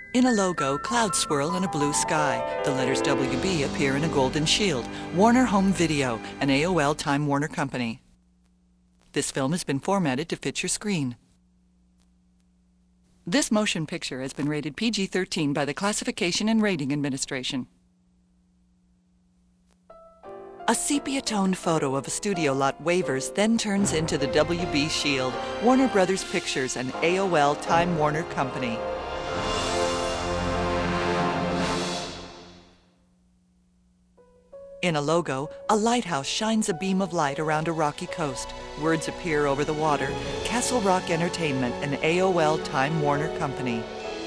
In a logo, clouds swirl in a blue sky. The letters WB appear in a golden shield. Warner Home Video, an AOL Time Warner company. This film has been formatted to fit your screen. This motion picture has been rated PG-13 by the Classification and Rating Administration. A sepia-toned photo of a studio lot wavers, then turns into the WB shield. Warner Brothers Pictures, an AOL Time Warner company. In a logo, a lighthouse shines a beam of light around a rocky coast. Words appear over the water. Castle Rock Entertainment, an AOL Time Warner company.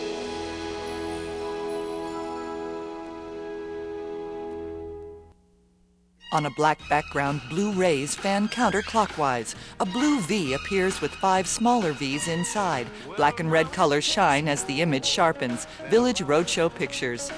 On a black background, blue rays fan counterclockwise. A blue V appears with 5 smaller V's inside. Black and red colors shine as the image sharpens. Village Roadshow Pictures.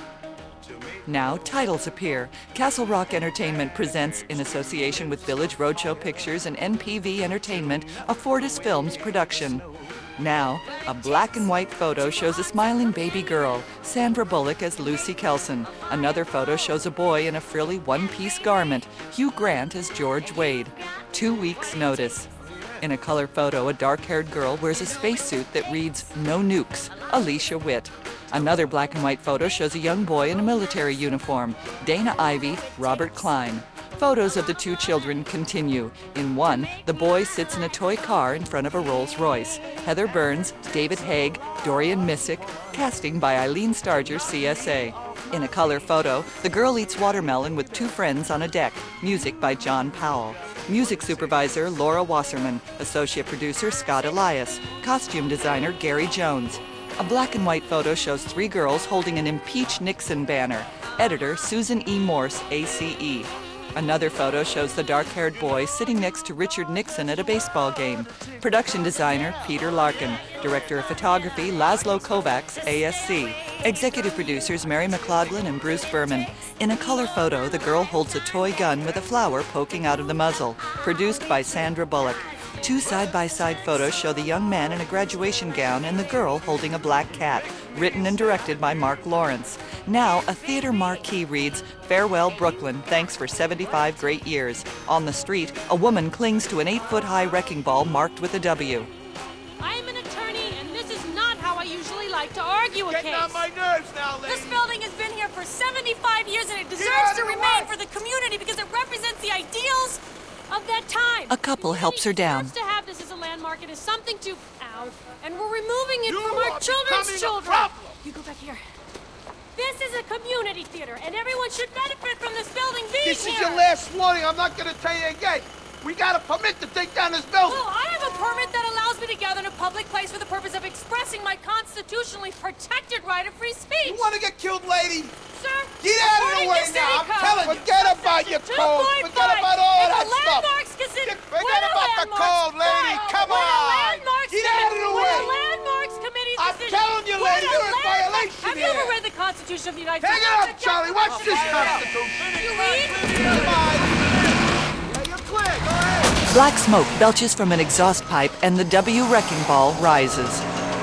Now titles appear. Castle Rock Entertainment presents, in association with Village Roadshow Pictures and NPV Entertainment, a Fortis Films production. Now, a black and white photo shows a smiling baby girl, Sandra Bullock as Lucy Kelson. Another photo shows a boy in a frilly one-piece garment, Hugh Grant as George Wade. 2 weeks' notice. In a color photo, a dark-haired girl wears a spacesuit that reads, "No nukes," Alicia Witt. Another black and white photo shows a young boy in a military uniform, Dana Ivey, Robert Klein. Photos of the 2 children continue. In one, the boy sits in a toy car in front of a Rolls-Royce. Heather Burns, David Haig, Dorian Missick, casting by Eileen Starger, CSA. In a color photo, the girl eats watermelon with 2 friends on a deck. Music by John Powell. Music supervisor Laura Wasserman. Associate producer Scott Elias. Costume designer Gary Jones. A black and white photo shows 3 girls holding an Impeach Nixon banner. Editor Susan E. Morse, ACE. Another photo shows the dark-haired boy sitting next to Richard Nixon at a baseball game. Production designer Peter Larkin. Director of photography Laszlo Kovacs, ASC. Executive producers Mary McLaughlin and Bruce Berman. In a color photo, the girl holds a toy gun with a flower poking out of the muzzle. Produced by Sandra Bullock. 2 side-by-side photos show the young man in a graduation gown and the girl holding a black cat. Written and directed by Mark Lawrence. Now, a theater marquee reads, "Farewell Brooklyn, thanks for 75 great years." On the street, a woman clings to an 8-foot-high wrecking ball marked with a W. I am an attorney, and this is not how I usually like to argue a case. Getting on my nerves now, lady. This building has been here for 75 years, and it deserves to remain for the community because it represents the ideals of that time. A couple helps her down. To have this as a landmark, it is something to and we're removing it from our children's children. You go back here. This is a community theater, and everyone should benefit from this building being This is here. your last warning. I'm not going to tell you again. We got a permit to take down this building. Well, I have a permit that allows me to gather in a public place for the purpose of expressing my constitutionally protected right of free speech. You want to get killed, lady? Sir, get out of the way now. I'm telling you. Forget about your code. Forget about all that stuff. Forget about the code, lady. Come on. Get out of the way. Landmarks Committee's I'm decision. telling you, lady, you're in violation Have you ever read the Constitution of the United States? Hang it up, Charlie. Watch this Constitution. You read? Come on. Yeah, you're clear. Go ahead. Black smoke belches from an exhaust pipe and the W wrecking ball rises.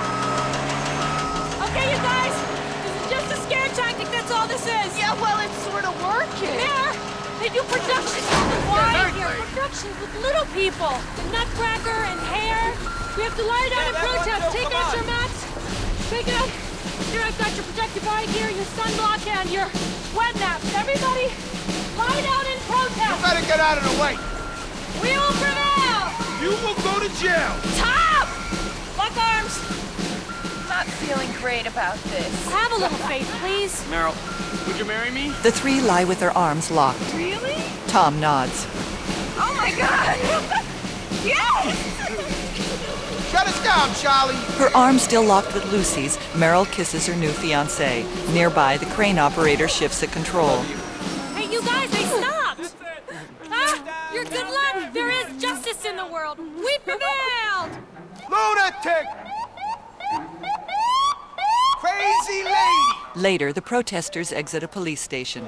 Okay, you guys. This is just a scare tactic, that's all this is. Yeah, well, it's sort of working. There. They do productions worldwide here. Productions with little people. The Nutcracker and Hair. We have to lie down and protest. Take out your mats. Take it out. Here, I've got your protective eye gear, your sunblock, and your wet naps. Everybody, lie down and protest. You better get out of the way. We will prevail. You will go to jail. Top! Lock arms. Not feeling great about this. Have a little faith, please. Meryl, would you marry me? The 3 lie with their arms locked. Really? Tom nods. Oh my God! Yes! Shut us down, Charlie. Her arm still locked with Lucy's, Meryl kisses her new fiancé. Nearby, the crane operator shifts at control. Hey, you guys, they stopped! Ah, your good luck! There is justice in the world! We prevailed! Lunatic! Crazy lady! Later, the protesters exit a police station.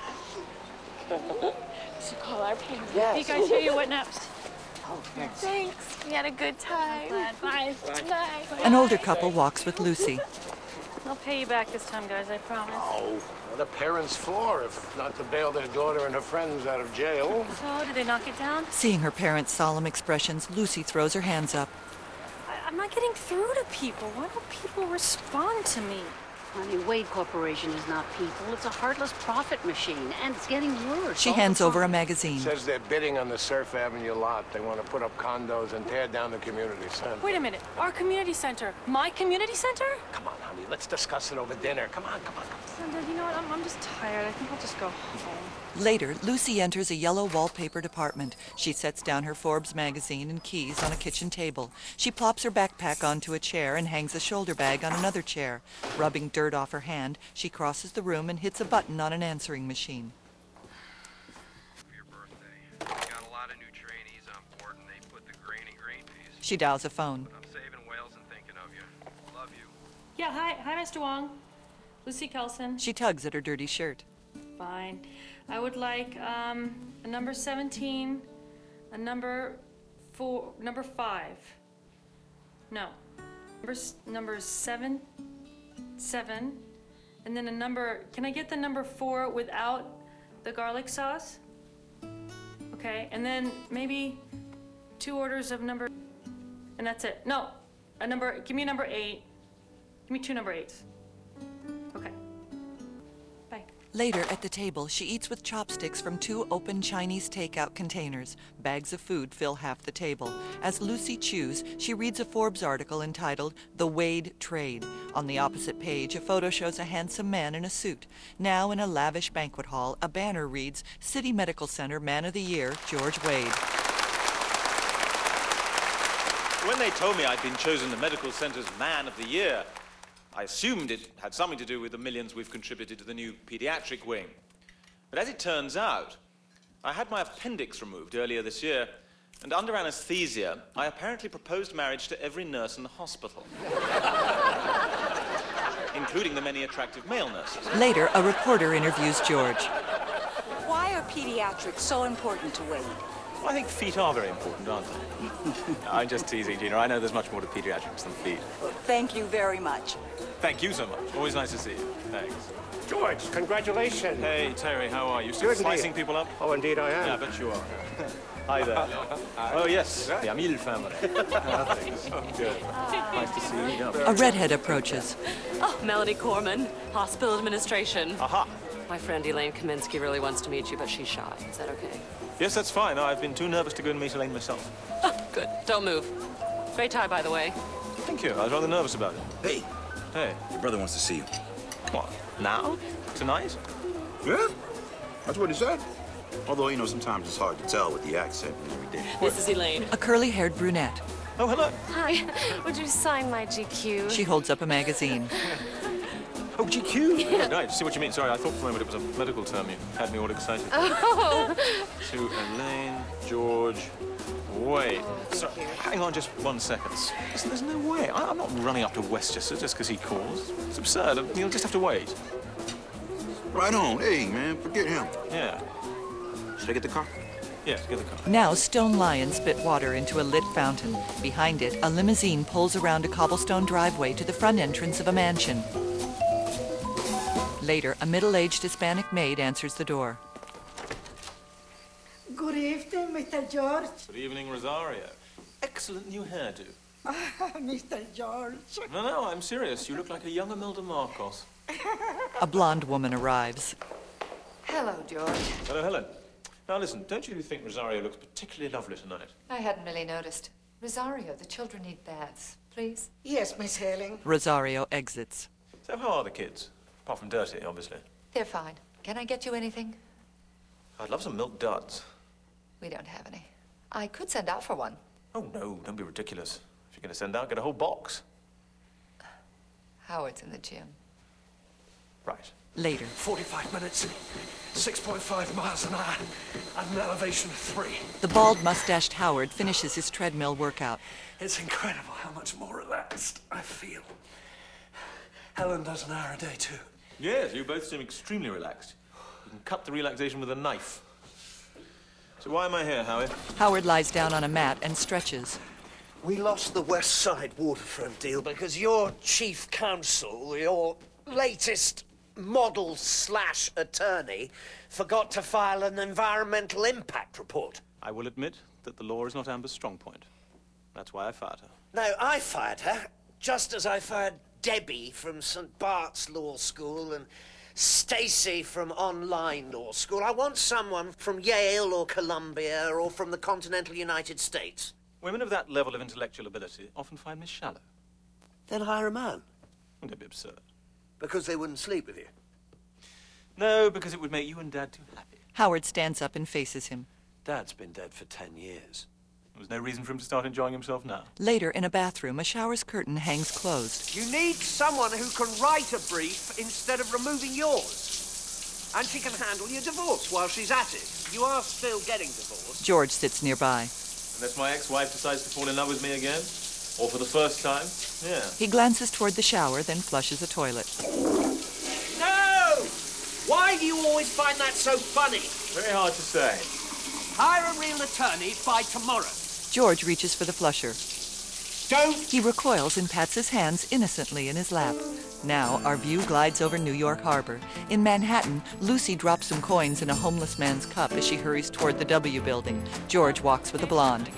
So call our parents. You guys hear your wet naps? Oh, thanks. We had a good time. Bye. Bye. An older couple walks with Lucy. I'll pay you back this time, guys, I promise. Oh, what are parents for if not to bail their daughter and her friends out of jail? So, did they knock it down? Seeing her parents' solemn expressions, Lucy throws her hands up. I'm not getting through to people. Why don't people respond to me? Honey, Wade Corporation is not people. It's a heartless profit machine, and it's getting worse. She hands over a magazine. Says they're bidding on the Surf Avenue lot. They want to put up condos and tear down the community center. Wait a minute. Our community center. My community center? Come on, honey. Let's discuss it over dinner. Come on, come on. Sandra, you know what? I'm just tired. I think I'll just go home. Later, Lucy enters a yellow wallpaper department. She sets down her Forbes magazine and keys on a kitchen table. She plops her backpack onto a chair and hangs a shoulder bag on another chair. Rubbing dirt off her hand, she crosses the room and hits a button on an answering machine. For your birthday. We got a lot of new trainees on board, and they put the grain in green peas. She dials a phone. But I'm saving whales and thinking of you. Love you. Yeah, hi, Mr. Wong. Lucy Kelson. She tugs at her dirty shirt. Fine. I would like a number 17, a number 5. No, number 7, and then a number. Can I get the number 4 without the garlic sauce? Okay, and then maybe 2 orders of number, and that's it. No, a number. Give me a number 8. Give me 2 number 8s. Okay. Bye. Later, at the table, she eats with chopsticks from 2 open Chinese takeout containers. Bags of food fill half the table. As Lucy chews, she reads a Forbes article entitled The Wade Trade. On the opposite page, a photo shows a handsome man in a suit. Now, in a lavish banquet hall, a banner reads, City Medical Center Man of the Year, George Wade. When they told me I'd been chosen the medical center's Man of the Year, I assumed it had something to do with the millions we've contributed to the new pediatric wing. But as it turns out, I had my appendix removed earlier this year, and under anesthesia, I apparently proposed marriage to every nurse in the hospital, including the many attractive male nurses. Later, a reporter interviews George. Why are pediatrics so important to Wade? Well, I think feet are very important, aren't they? I'm just teasing, Gina. I know there's much more to pediatrics than feet. Thank you very much. Thank you so much. Always nice to see you. Thanks. George, congratulations. Hey, Terry, how are you? Still Good slicing indeed. people up? Oh, indeed I am. Yeah, I bet you are. Hi there. Oh, yes, the Amil family. Thanks. Good. Nice to see you. A redhead approaches. Oh, Melanie Corman, Hospital Administration. Aha. My friend Elaine Kaminsky really wants to meet you, but she's shy. Is that okay? Yes, that's fine. I've been too nervous to go and meet Elaine myself. Oh, good. Don't move. Great tie, by the way. Thank you. I was rather nervous about it. Hey. Hey. Your brother wants to see you. What? Now? Tonight? Yeah. That's what he said. Although, you know, sometimes it's hard to tell with the accent and everything. This is Elaine. A curly-haired brunette. Oh, hello. Hi. Would you sign my GQ? She holds up a magazine. Oh, GQ? Yeah. Right, see what you mean. Sorry, I thought for a moment it was a medical term. You had me all excited. Oh. To Elaine, George, Wade. Oh, So, hang on just 1 second. Listen, there's no way. I'm not running up to Westchester just because he calls. It's absurd. You'll just have to wait. Right on. Hey, man, forget him. Yeah. Should I get the car? Yes, get the car. Now, stone lions spit water into a lit fountain. Behind it, a limousine pulls around a cobblestone driveway to the front entrance of a mansion. Later, a middle-aged Hispanic maid answers the door. Good evening, Mr. George. Good evening, Rosario. Excellent new hairdo. Mr. George. No, I'm serious. You look like a young Imelda Marcos. A blonde woman arrives. Hello, George. Hello, Helen. Now, listen, don't you think Rosario looks particularly lovely tonight? I hadn't really noticed. Rosario, the children need baths, please. Yes, Miss Helen. Rosario exits. So how are the kids? Apart from dirty, obviously. They're fine. Can I get you anything? I'd love some milk duds. We don't have any. I could send out for one. Oh, no, don't be ridiculous. If you're going to send out, get a whole box. Howard's in the gym. Right. Later. 45 minutes, 6.5 miles an hour, at an elevation of 3. The bald-mustached Howard finishes his treadmill workout. It's incredible how much more relaxed I feel. Helen does an hour a day, too. Yes, you both seem extremely relaxed. You can cut the relaxation with a knife. So why am I here, Howard? Howard lies down on a mat and stretches. We lost the West Side waterfront deal because your chief counsel, your latest model/attorney, forgot to file an environmental impact report. I will admit that the law is not Amber's strong point. That's why I fired her. No, I fired her, just as I fired Debbie from St. Bart's Law School and Stacy from Online Law School. I want someone from Yale or Columbia or from the continental United States. Women of that level of intellectual ability often find me shallow. Then hire a man. Don't be absurd. Because they wouldn't sleep with you? No, because it would make you and Dad too happy. Howard stands up and faces him. Dad's been dead for 10 years. There's no reason for him to start enjoying himself now. Later, in a bathroom, a shower's curtain hangs closed. You need someone who can write a brief instead of removing yours. And she can handle your divorce while she's at it. You are still getting divorced. George sits nearby. Unless my ex-wife decides to fall in love with me again, or for the first time, yeah. He glances toward the shower, then flushes a toilet. No! Why do you always find that so funny? Very hard to say. Hire a real attorney by tomorrow. George reaches for the flusher. Don't! He recoils and pats his hands innocently in his lap. Now, our view glides over New York Harbor. In Manhattan, Lucy drops some coins in a homeless man's cup as she hurries toward the W building. George walks with a blonde.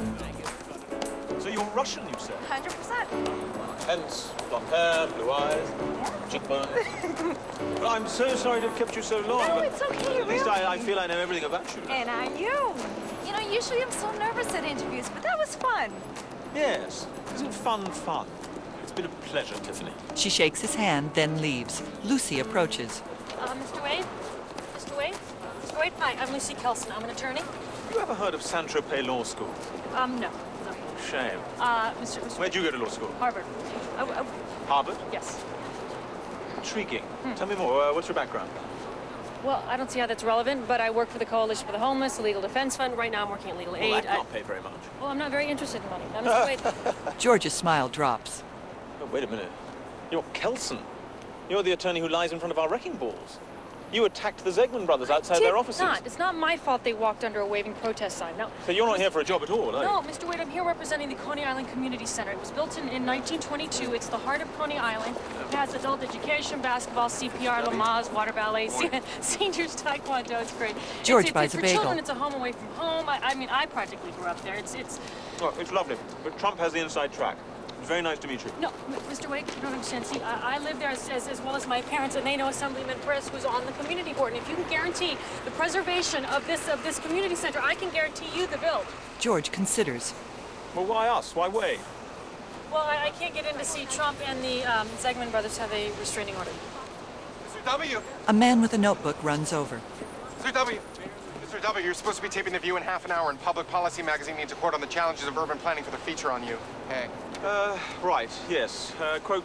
So you're Russian, you said? 100%. Hence, blonde hair, blue eyes, cheekbones. Well, I'm so sorry to have kept you so long. No, it's okay, At least I feel I know everything about you. And I you. You know, usually I'm so nervous at interviews, but that was fun. Yes. Isn't fun fun? It's been a pleasure, Tiffany. She shakes his hand, then leaves. Lucy approaches. Mr. Wade? Mr. Wade? Mr. Wade, hi, I'm Lucy Kelson. I'm an attorney. You ever heard of Saint-Tropez Law School? No. Shame. Mr. Where'd you go to law school? Harvard. Harvard? Yes. Intriguing. Tell me more. What's your background? Well, I don't see how that's relevant, but I work for the Coalition for the Homeless, the Legal Defense Fund. Right now I'm working at Legal Aid. Well, that can't pay very much. Well, I'm not very interested in money. Now, Mr. Wade. George's smile drops. Oh, wait a minute. You're Kelson. You're the attorney who lies in front of our wrecking balls. You attacked the Zegman brothers outside their offices. It's not my fault they walked under a waving protest sign. No. So you're not here for a job at all, are you? No, Mr. Wade, I'm here representing the Coney Island Community Center. It was built in 1922. It's the heart of Coney Island. It has adult education, basketball, CPR, Lamaze, water ballet, seniors taekwondo. It's great. George buys a bagel. For children, it's a home away from home. I mean, I practically grew up there. It's Oh, it's lovely. But Trump has the inside track. It's very nice to meet you. No, Mr. Wade, you don't understand. See, I live there as well as my parents, and they know Assemblyman Brisk, who's on the community board. And if you can guarantee the preservation of this community center, I can guarantee you the bill. George considers. Well, why us? Why Wade? Well, I can't get in to see Trump, and the Zegman brothers have a restraining order. Mr. W. A man with a notebook runs over. Mr. W. Mr. W, you're supposed to be taping The View in half an hour, and Public Policy magazine needs a quote on the challenges of urban planning for the feature on you. Hey. Right, yes. Quote.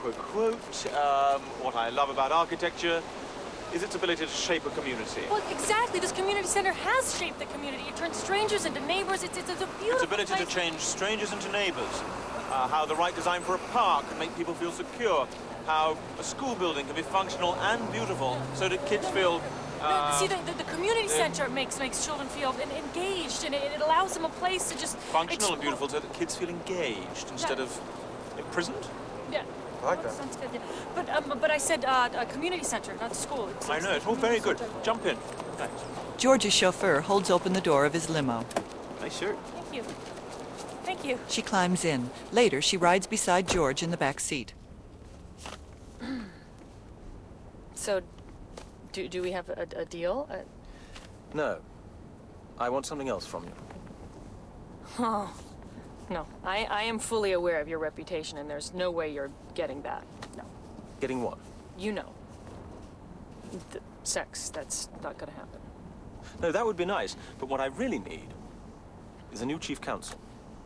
What I love about architecture is its ability to shape a community. Well, exactly. This community center has shaped the community. It turns strangers into neighbors. It's a beautiful Its ability place. to change strangers into neighbors. How the right design for a park can make people feel secure. How a school building can be functional and beautiful so that kids feel... See, the community center makes children feel engaged, and it allows them a place to just... Functional and beautiful so that kids feel engaged instead of imprisoned? Yeah. I like that. Sounds good. But I said a community center, not school. I know, it's all very good. Jump in. Thanks. George's chauffeur holds open the door of his limo. Nice shirt. Thank you. Thank you. She climbs in. Later, she rides beside George in the back seat. So, do we have a deal? No. I want something else from you. Oh. No, I am fully aware of your reputation, and there's no way you're getting that. No. Getting what? You know. The sex, that's not gonna happen. No, that would be nice, but what I really need is a new chief counsel.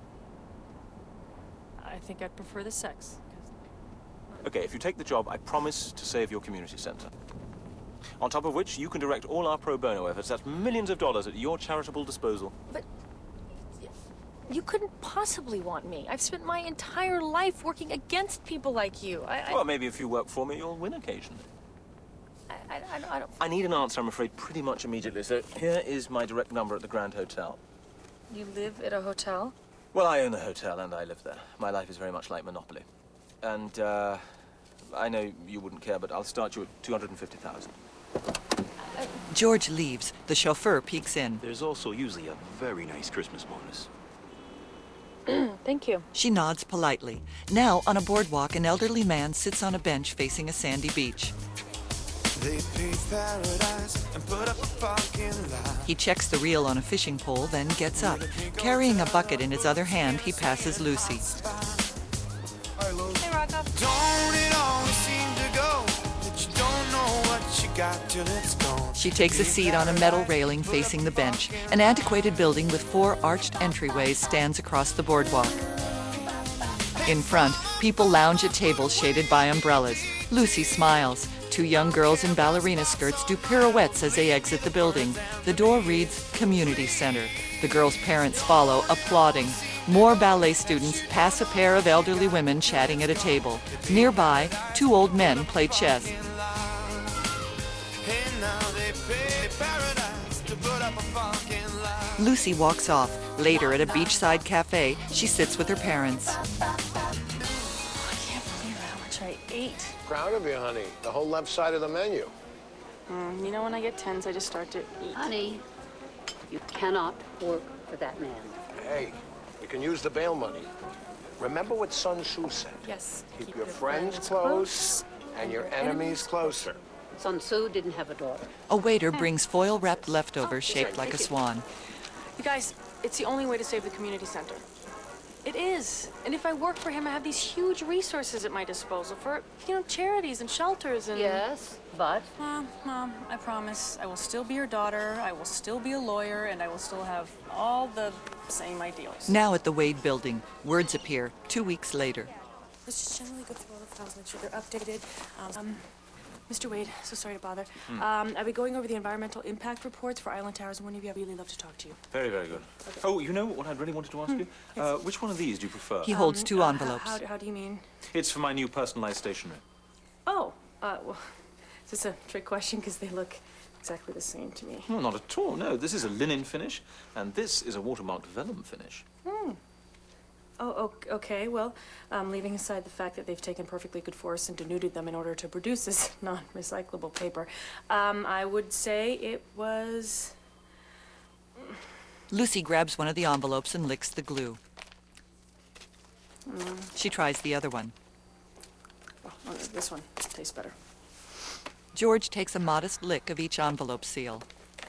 I think I'd prefer the sex. Okay, if you take the job, I promise to save your community center. On top of which, you can direct all our pro bono efforts. That's millions of dollars at your charitable disposal. But you couldn't possibly want me. I've spent my entire life working against people like you. Well, maybe if you work for me, you'll win occasionally. I don't... I need an answer, I'm afraid, pretty much immediately. So here is my direct number at the Grand Hotel. You live at a hotel? Well, I own a hotel and I live there. My life is very much like Monopoly. And, I know you wouldn't care, but I'll start you at $250,000. George leaves. The chauffeur peeks in. There's also usually a very nice Christmas bonus. Thank you. She nods politely. Now, on a boardwalk, an elderly man sits on a bench facing a sandy beach. They paved paradise and put up a parking lot. He checks the reel on a fishing pole, then gets up. Carrying a bucket in his other hand, he passes Lucy. Hey, Rocco. Don't it always seem to go that you don't know what you got till it's gone? She takes a seat on a metal railing facing the bench. An antiquated building with 4 arched entryways stands across the boardwalk. In front, people lounge at tables shaded by umbrellas. Lucy smiles. 2 young girls in ballerina skirts do pirouettes as they exit the building. The door reads Community Center. The girls' parents follow, applauding. More ballet students pass a pair of elderly women chatting at a table. Nearby, 2 old men play chess. Lucy walks off. Later, at a beachside cafe, she sits with her parents. I can't believe how much I ate. Proud of you, honey. The whole left side of the menu. You know, when I get tense, I just start to eat. Honey, you cannot work for that man. Hey, you can use the bail money. Remember what Sun Tzu said? Yes. Keep your friends close and your enemies closer. Sun Tzu didn't have a daughter. A waiter brings foil-wrapped leftovers shaped like a swan. You guys, it's the only way to save the community center. It is. And if I work for him, I have these huge resources at my disposal for, charities and shelters and... Yes, but? Mom, I promise I will still be your daughter, I will still be a lawyer, and I will still have all the same ideals. Now at the Wade building, words appear 2 weeks later. Let's just generally go through all the files, make sure they're updated. Mr. Wade, so sorry to bother. I've been going over the environmental impact reports for Island Towers, and one of you, I'd really love to talk to you. Very, very good. Okay. Oh, you know what I really wanted to ask you? Yes. Which one of these do you prefer? He holds 2 envelopes. How do you mean? It's for my new personalized stationery. Oh, well, is this a trick question? Because they look exactly the same to me. No, not at all. No, this is a linen finish, and this is a watermarked vellum finish. Oh, okay. Well, leaving aside the fact that they've taken perfectly good forests and denuded them in order to produce this non-recyclable paper, I would say it was... Lucy grabs one of the envelopes and licks the glue. She tries the other one. Oh, this one tastes better. George takes a modest lick of each envelope seal.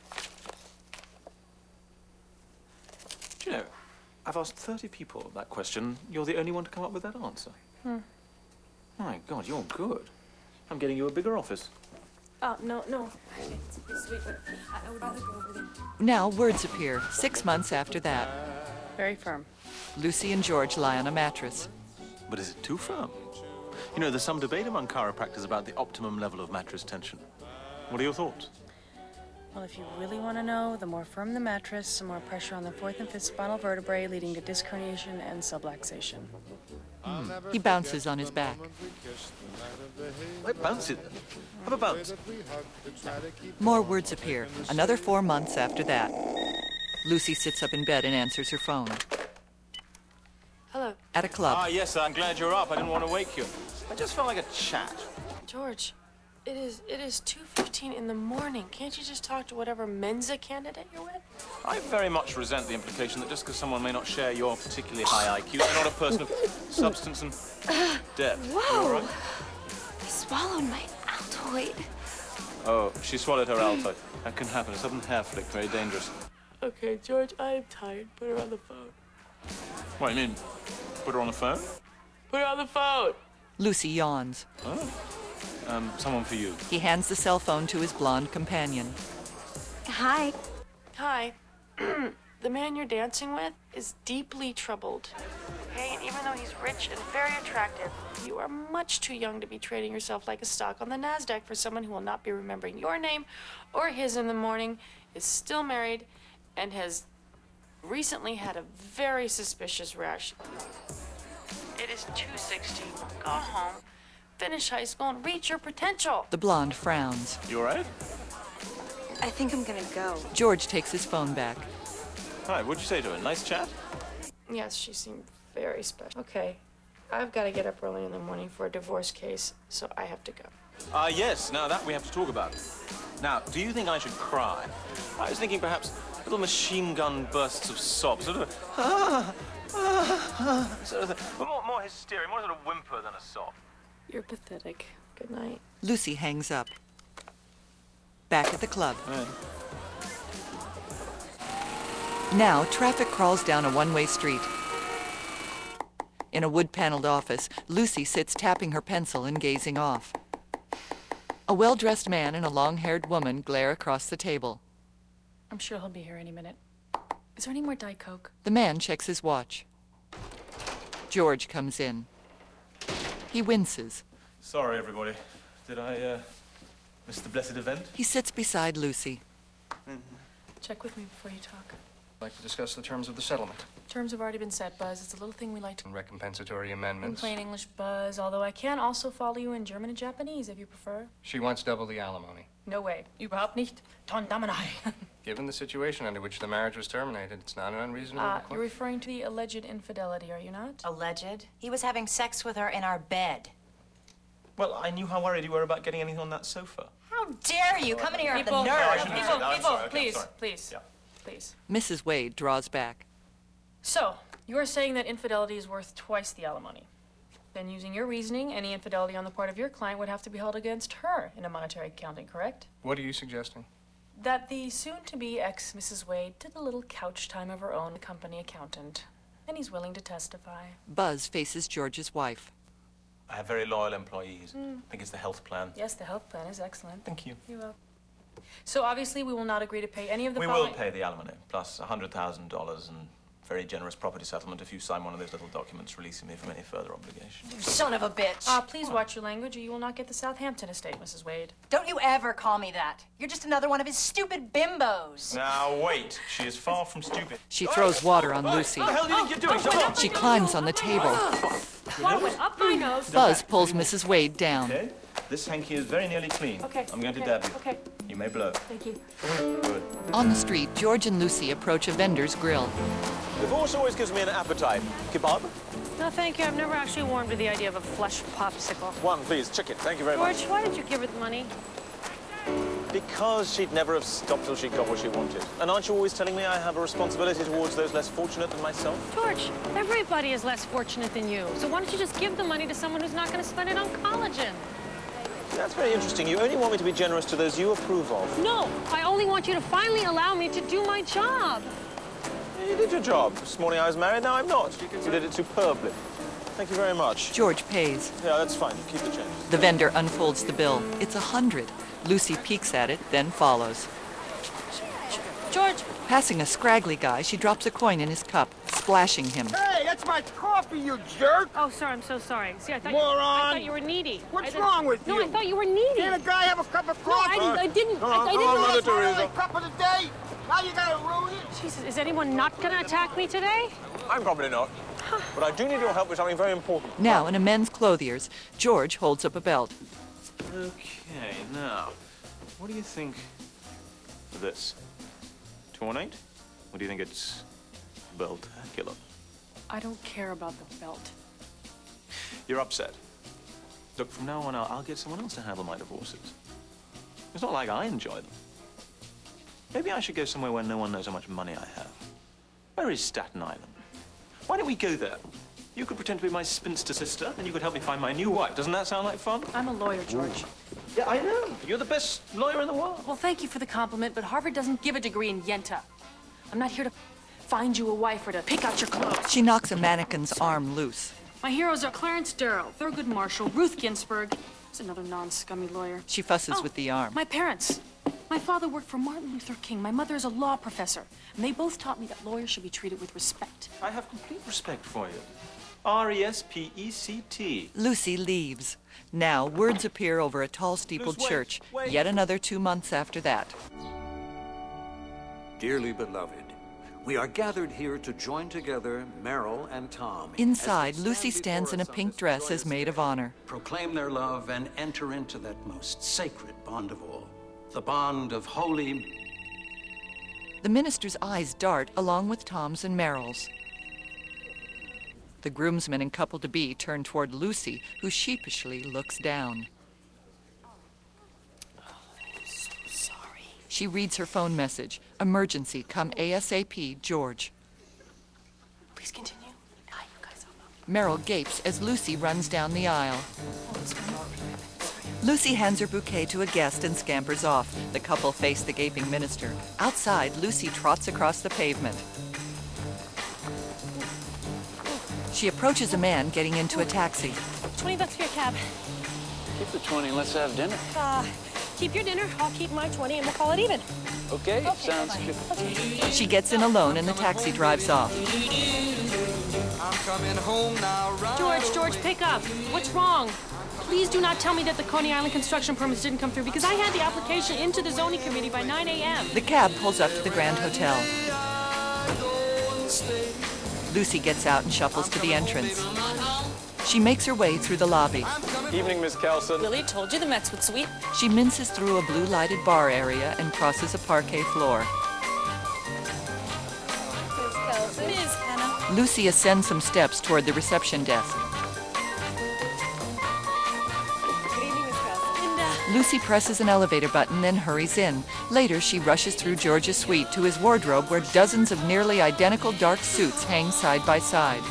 Do you know, I've asked 30 people that question. You're the only one to come up with that answer. My God, you're good. I'm getting you a bigger office. Oh, no. It's sweet, but I would rather go over there. Now words appear 6 months after that. Very firm. Lucy and George lie on a mattress. But is it too firm? You know, there's some debate among chiropractors about the optimum level of mattress tension. What are your thoughts? Well, if you really want to know, the more firm the mattress, the more pressure on the 4th and 5th spinal vertebrae, leading to disc herniation and subluxation. He bounces on his back. I bounce it. Have a bounce. More words appear. Another 4 months after that. Lucy sits up in bed and answers her phone. Hello. At a club. Ah, yes, I'm glad you're up. I didn't want to wake you. I just felt like a chat. George, it is 2:15 in the morning. Can't you just talk to whatever Mensa candidate you're with? I very much resent the implication that just because someone may not share your particularly high IQ, they're not a person of substance and depth. Whoa! You all right? I swallowed my Altoid. Oh, she swallowed her Altoid. That can happen. A sudden hair flick, very dangerous. Okay, George, I am tired. Put her on the phone. What, you mean, put her on the phone? Put her on the phone! Lucy yawns. Oh. Someone for you. He hands the cell phone to his blonde companion. Hi. Hi. The man you're dancing with is deeply troubled. Okay, and even though he's rich and very attractive, you are much too young to be trading yourself like a stock on the NASDAQ for someone who will not be remembering your name or his in the morning, is still married, and has recently had a very suspicious rash. It is 2:16. Go home, finish high school, and reach your potential. The blonde frowns. You all right? I think I'm gonna go. George takes his phone back. Hi, what'd you say to her? Nice chat? Yes, she seemed very special. Okay, I've got to get up early in the morning for a divorce case, so I have to go. Yes, now that we have to talk about. Now, do you think I should cry? I was thinking perhaps little machine gun bursts of sobs, sort of sort of more hysteria, more sort of whimper than a sob. You're pathetic. Good night. Lucy hangs up. Back at the club. Right. Now, traffic crawls down a one-way street. In a wood-paneled office, Lucy sits tapping her pencil and gazing off. A well-dressed man and a long-haired woman glare across the table. I'm sure he'll be here any minute. Is there any more Diet Coke? The man checks his watch. George comes in. He winces. Sorry, everybody. Did I miss the blessed event? He sits beside Lucy. Check with me before you talk. I'd like to discuss the terms of the settlement. Terms have already been set, Buzz. It's a little thing we like to... Recompensatory In amendments. plain English, Buzz, although I can also follow you in German and Japanese if you prefer. She wants double the alimony. No way. Überhaupt nicht. Ton Damanai. Given the situation under which the marriage was terminated, it's not an unreasonable request. You're referring to the alleged infidelity, are you not? Alleged? He was having sex with her in our bed. Well, I knew how worried you were about getting anything on that sofa. How dare you come in here with the People, nerve? please. Please. Mrs. Wade draws back. So, you're saying that infidelity is worth twice the alimony. Then, using your reasoning, any infidelity on the part of your client would have to be held against her in a monetary accounting, correct? What are you suggesting? That the soon-to-be ex-Mrs. Wade did a little couch time of her own, company accountant. And he's willing to testify. Buzz faces George's wife. I have very loyal employees. I think it's the health plan. Yes, the health plan is excellent. Thank you. You're welcome. So, obviously, we will not agree to pay any of the We following... will pay the alimony, plus $100,000 and very generous property settlement if you sign one of those little documents releasing me from any further obligation. You son of a bitch. Please watch your language or you will not get the Southampton estate, Mrs. Wade. Don't you ever call me that. You're just another one of his stupid bimbos. Now, wait. She is far from stupid. She throws water on Lucy. What the hell do you think you're doing? She climbs on the table. Water went up my nose. Buzz pulls Mrs. Wade down. Okay. This hanky is very nearly clean. Okay. I'm going to dab you. Okay. You may blow. Thank you. Good. On the street, George and Lucy approach a vendor's grill. Divorce always gives me an appetite. Kebab? No, thank you. I've never actually warmed to the idea of a flesh popsicle. One, please. Chicken. Thank you very much. George, why did you give her the money? Because she'd never have stopped till she got what she wanted. And aren't you always telling me I have a responsibility towards those less fortunate than myself? George, everybody is less fortunate than you. So why don't you just give the money to someone who's not going to spend it on collagen? That's very interesting. You only want me to be generous to those you approve of. No, I only want you to finally allow me to do my job. You did your job. This morning I was married, now I'm not. You did it superbly. Thank you very much. George pays. Yeah, that's fine. Keep the change. The vendor unfolds the bill. It's $100. Lucy peeks at it, then follows. George! Passing a scraggly guy, she drops a coin in his cup, splashing him. Hey, that's my coffee, you jerk! Oh, sorry, I'm so sorry. See, I thought, Moron! I thought you were needy. What's wrong with you? No, I thought you were needy. Can't a guy have a cup of coffee? No, I didn't. Come I on, didn't. Mother Teresa. Cup of the day. Now you gotta ruin it. Jesus, is anyone not gonna attack me today? I'm probably not. But I do need your help with something very important. Now, in a men's clothier's, George holds up a belt. Okay, now, what do you think of this? To ornate? Or do you think it's beltacular? I don't care about the belt. You're upset. Look, from now on, I'll get someone else to handle my divorces. It's not like I enjoy them. Maybe I should go somewhere where no one knows how much money I have. Where is Staten Island? Why don't we go there? You could pretend to be my spinster sister, and you could help me find my new wife. Doesn't that sound like fun? I'm a lawyer, George. Yeah, I know. You're the best lawyer in the world. Well, thank you for the compliment, but Harvard doesn't give a degree in Yenta. I'm not here to find you a wife or to pick out your clothes. She knocks a mannequin's arm loose. My heroes are Clarence Darrow, Thurgood Marshall, Ruth Ginsburg. There's another non-scummy lawyer. She fusses with the arm. My parents. My father worked for Martin Luther King. My mother is a law professor. And they both taught me that lawyers should be treated with respect. I have complete respect for you. R-E-S-P-E-C-T. Lucy leaves. Now, words appear over a tall steepled church. Yet another 2 months after that. Dearly beloved, we are gathered here to join together Meryl and Tom. Inside, Lucy stands in a pink dress as maid of honor. Proclaim their love and enter into that most sacred bond of all, the bond of holy... The minister's eyes dart along with Tom's and Meryl's. The groomsmen and couple-to-be turn toward Lucy, who sheepishly looks down. She reads her phone message. Emergency. Come ASAP. George. Please continue. Hi, you guys. Meryl gapes as Lucy runs down the aisle. Lucy hands her bouquet to a guest and scampers off. The couple face the gaping minister. Outside, Lucy trots across the pavement. She approaches a man getting into a taxi. $20 for your cab. Keep the 20 and let's have dinner. Keep your dinner, I'll keep my 20, and we'll call it even. Okay, sounds good. Okay. She gets in alone and the taxi drives off. I'm coming home now, right George, pick up. What's wrong? Please do not tell me that the Coney Island construction permits didn't come through, because I had the application into the zoning committee by 9 a.m. The cab pulls up to the Grand Hotel. Lucy gets out and shuffles to the entrance. She makes her way through the lobby. Evening, Miss Kelson. Willie told you the Mets would sweep. She minces through a blue-lighted bar area and crosses a parquet floor. Ms. Hannah. Lucy ascends some steps toward the reception desk. Lucy presses an elevator button, then hurries in. Later, she rushes through George's suite to his wardrobe, where dozens of nearly identical dark suits hang side by side.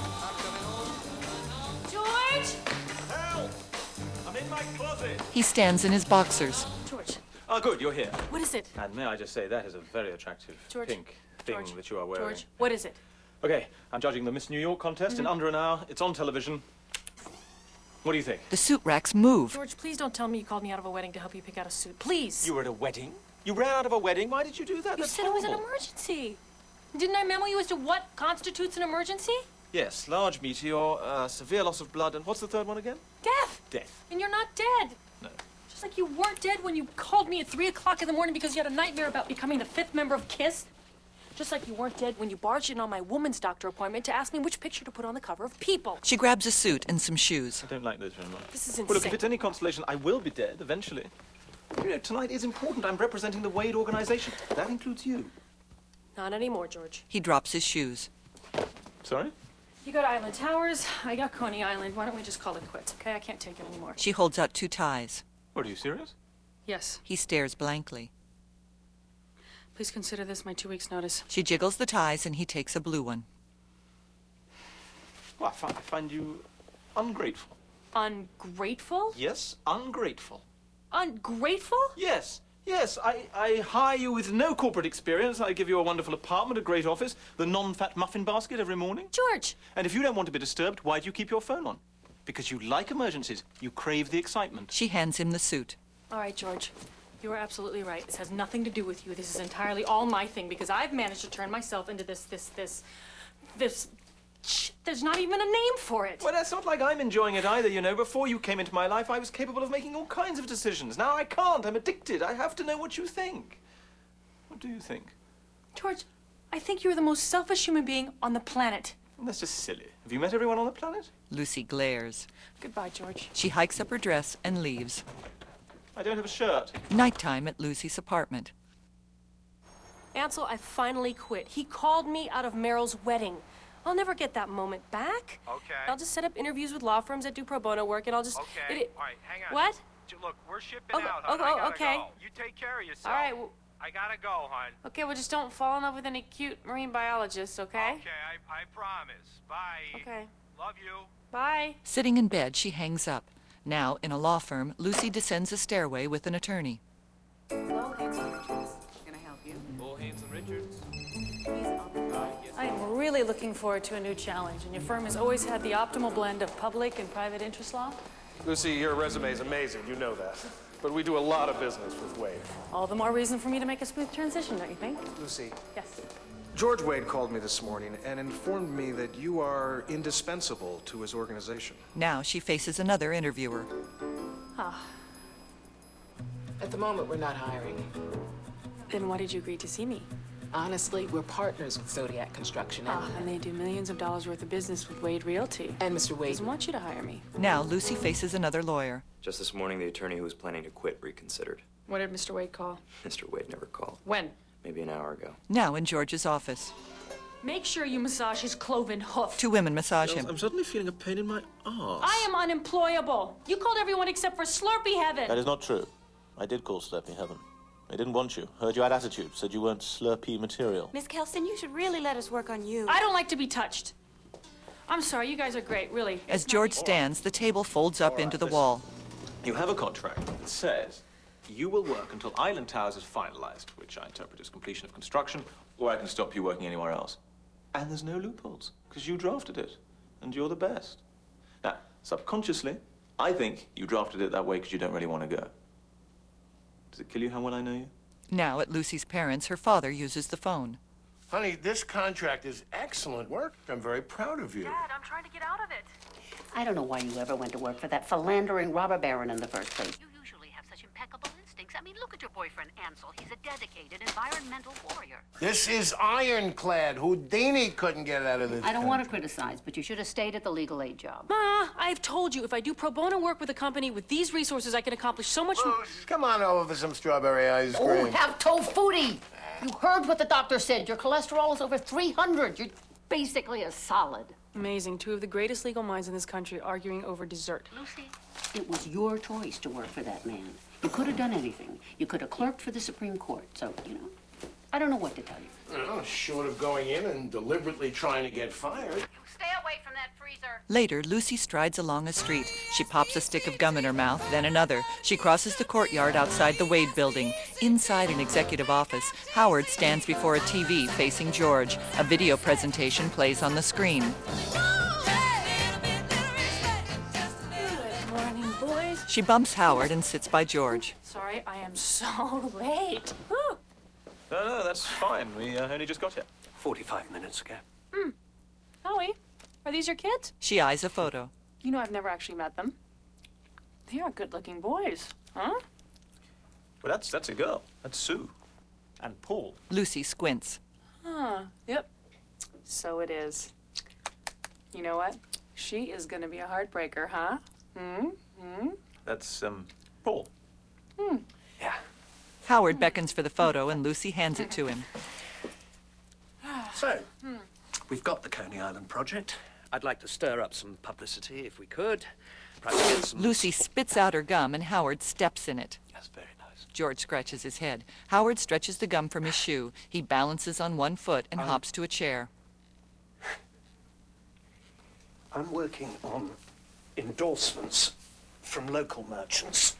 George! Help! I'm in my closet. He stands in his boxers. George. Oh, good, you're here. What is it? And may I just say, that is a very attractive pink thing that you are wearing. George, what is it? Okay, I'm judging the Miss New York contest in under an hour. It's on television. What do you think? The suit racks move. George, please don't tell me you called me out of a wedding to help you pick out a suit. Please. You were at a wedding? You ran out of a wedding? Why did you do that? You That's said it was an horrible. emergency. Didn't I memo you as to what constitutes an emergency? Yes, large meteor, severe loss of blood, and what's the third one again? Death. Death. And you're not dead. No. Just like you weren't dead when you called me at 3 o'clock in the morning because you had a nightmare about becoming the 5th member of KISS. Just like you weren't dead when you barged in on my woman's doctor appointment to ask me which picture to put on the cover of People. She grabs a suit and some shoes. I don't like this very much. This is insane. Well, look, if it's any consolation, I will be dead eventually. You know, tonight is important. I'm representing the Wade organization. That includes you. Not anymore, George. He drops his shoes. Sorry? You got Island Towers, I got Coney Island. Why don't we just call it quits, okay? I can't take it anymore. She holds out 2 ties. What, are you serious? Yes. He stares blankly. Please consider this my 2 weeks' notice. She jiggles the ties and he takes a blue one. Well, I find you ungrateful. Ungrateful? Yes, ungrateful. Ungrateful? Yes. Yes, I hire you with no corporate experience. I give you a wonderful apartment, a great office, the non-fat muffin basket every morning. George! And if you don't want to be disturbed, why do you keep your phone on? Because you like emergencies. You crave the excitement. She hands him the suit. All right, George. You are absolutely right. This has nothing to do with you. This is entirely all my thing because I've managed to turn myself into this. There's not even a name for it. Well, it's not like I'm enjoying it either, you know. Before you came into my life, I was capable of making all kinds of decisions. Now I can't. I'm addicted. I have to know what you think. What do you think? George, I think you're the most selfish human being on the planet. Well, that's just silly. Have you met everyone on the planet? Lucy glares. Goodbye, George. She hikes up her dress and leaves. I don't have a shirt. Nighttime at Lucy's apartment. Ansel, I finally quit. He called me out of Meryl's wedding. I'll never get that moment back. Okay. I'll just set up interviews with law firms that do pro bono work, and I'll just... Okay. All right, hang on. What? Look, we're shipping out, hon. I gotta okay. go. You take care of yourself. All right. Well, I gotta go, hon. okay, well, just don't fall in love with any cute marine biologist, okay? Okay, I promise. Bye. Okay. Love you. Bye. Sitting in bed, she hangs up. Now, in a law firm, Lucy descends a stairway with an attorney. Hello, Hanson Richards. Can I help you? Bull Hanson Richards. I am really looking forward to a new challenge, and your firm has always had the optimal blend of public and private interest law. Lucy, your resume is amazing. You know that. But we do a lot of business with Wade. All the more reason for me to make a smooth transition, don't you think? Lucy. Yes. George Wade called me this morning and informed me that you are indispensable to his organization. Now she faces another interviewer. Ah. At the moment, we're not hiring. Then why did you agree to see me? Honestly, we're partners with Zodiac Construction. And they do millions of dollars worth of business with Wade Realty. And Mr. Wade doesn't want you to hire me. Now Lucy faces another lawyer. Just this morning, the attorney who was planning to quit reconsidered. What did Mr. Wade call? Mr. Wade never called. When? Maybe an hour ago. Now in George's office. Make sure you massage his cloven hoof. 2 women massage him. I'm suddenly feeling a pain in my arse. I am unemployable. You called everyone except for Slurpee Heaven. That is not true. I did call Slurpee Heaven. They didn't want you. Heard you had attitude. Said you weren't Slurpee material. Miss Kelston, you should really let us work on you. I don't like to be touched. I'm sorry, you guys are great, really. As George stands, the table folds up into the wall. You have a contract that says you will work until Island Towers is finalized, which I interpret as completion of construction, or I can stop you working anywhere else. And there's no loopholes, because you drafted it, and you're the best. Now, subconsciously, I think you drafted it that way because you don't really want to go. Does it kill you how well I know you? Now, at Lucy's parents', her father uses the phone. Honey, this contract is excellent work. I'm very proud of you. Dad, I'm trying to get out of it. I don't know why you ever went to work for that philandering robber baron in the first place. You usually have such impeccable instincts. I mean, look at your boyfriend, Ansel. He's a dedicated environmental warrior. This is ironclad. Houdini couldn't get out of this. I don't want to criticize, but you should have stayed at the legal aid job. Ma, I've told you, if I do pro bono work with a company with these resources, I can accomplish so much more. Come on over for some strawberry ice cream. Oh, have tofuti! You heard what the doctor said. Your cholesterol is over 300. You're basically a solid. Amazing. 2 of the greatest legal minds in this country arguing over dessert. Lucy, it was your choice to work for that man. You could have done anything. You could have clerked for the Supreme Court. So, you know, I don't know what to tell you. Well, short of going in and deliberately trying to get fired. Stay away from that freezer. Later, Lucy strides along a street. She pops a stick of gum in her mouth, then another. She crosses the courtyard outside the Wade building. Inside an executive office, Howard stands before a TV facing George. A video presentation plays on the screen. Good morning, boys. She bumps Howard and sits by George. Sorry, I am so late. Whew. No, that's fine. We only just got here. 45 minutes ago. Howie, are these your kids? She eyes a photo. You know, I've never actually met them. They are good-looking boys, huh? Well, that's a girl. That's Sue. And Paul. Lucy squints. Huh, yep. So it is. You know what? She is gonna be a heartbreaker, huh? That's, Paul. Yeah. Howard beckons for the photo and Lucy hands it to him. So, we've got the Coney Island project. I'd like to stir up some publicity if we could. Perhaps get some... Lucy spits out her gum and Howard steps in it. That's very nice. George scratches his head. Howard stretches the gum from his shoe. He balances on one foot and hops to a chair. I'm working on endorsements from local merchants.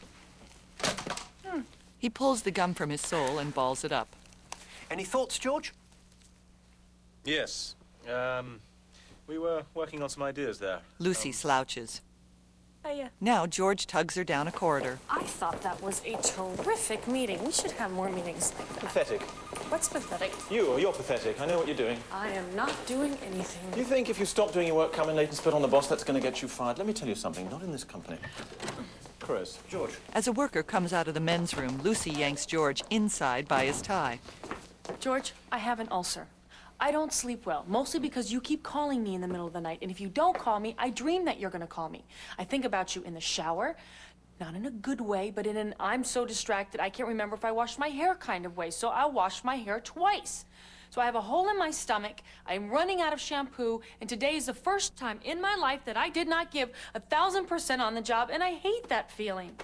He pulls the gum from his sole and balls it up. Any thoughts, George? Yes. We were working on some ideas there. Lucy slouches. Hiya. Now George tugs her down a corridor. I thought that was a terrific meeting. We should have more meetings. Pathetic. What's pathetic? You're pathetic. I know what you're doing. I am not doing anything. You think if you stop doing your work, come in late and spit on the boss, that's going to get you fired? Let me tell you something. Not in this company. Chris. George. As a worker comes out of the men's room, Lucy yanks George inside by his tie. George, I have an ulcer. I don't sleep well, mostly because you keep calling me in the middle of the night, and if you don't call me, I dream that you're gonna call me. I think about you in the shower, not in a good way, but in an I'm so distracted I can't remember if I washed my hair kind of way, so I wash my hair twice. So I have a hole in my stomach, I'm running out of shampoo, and today is the first time in my life that I did not give 1,000% on the job, and I hate that feeling.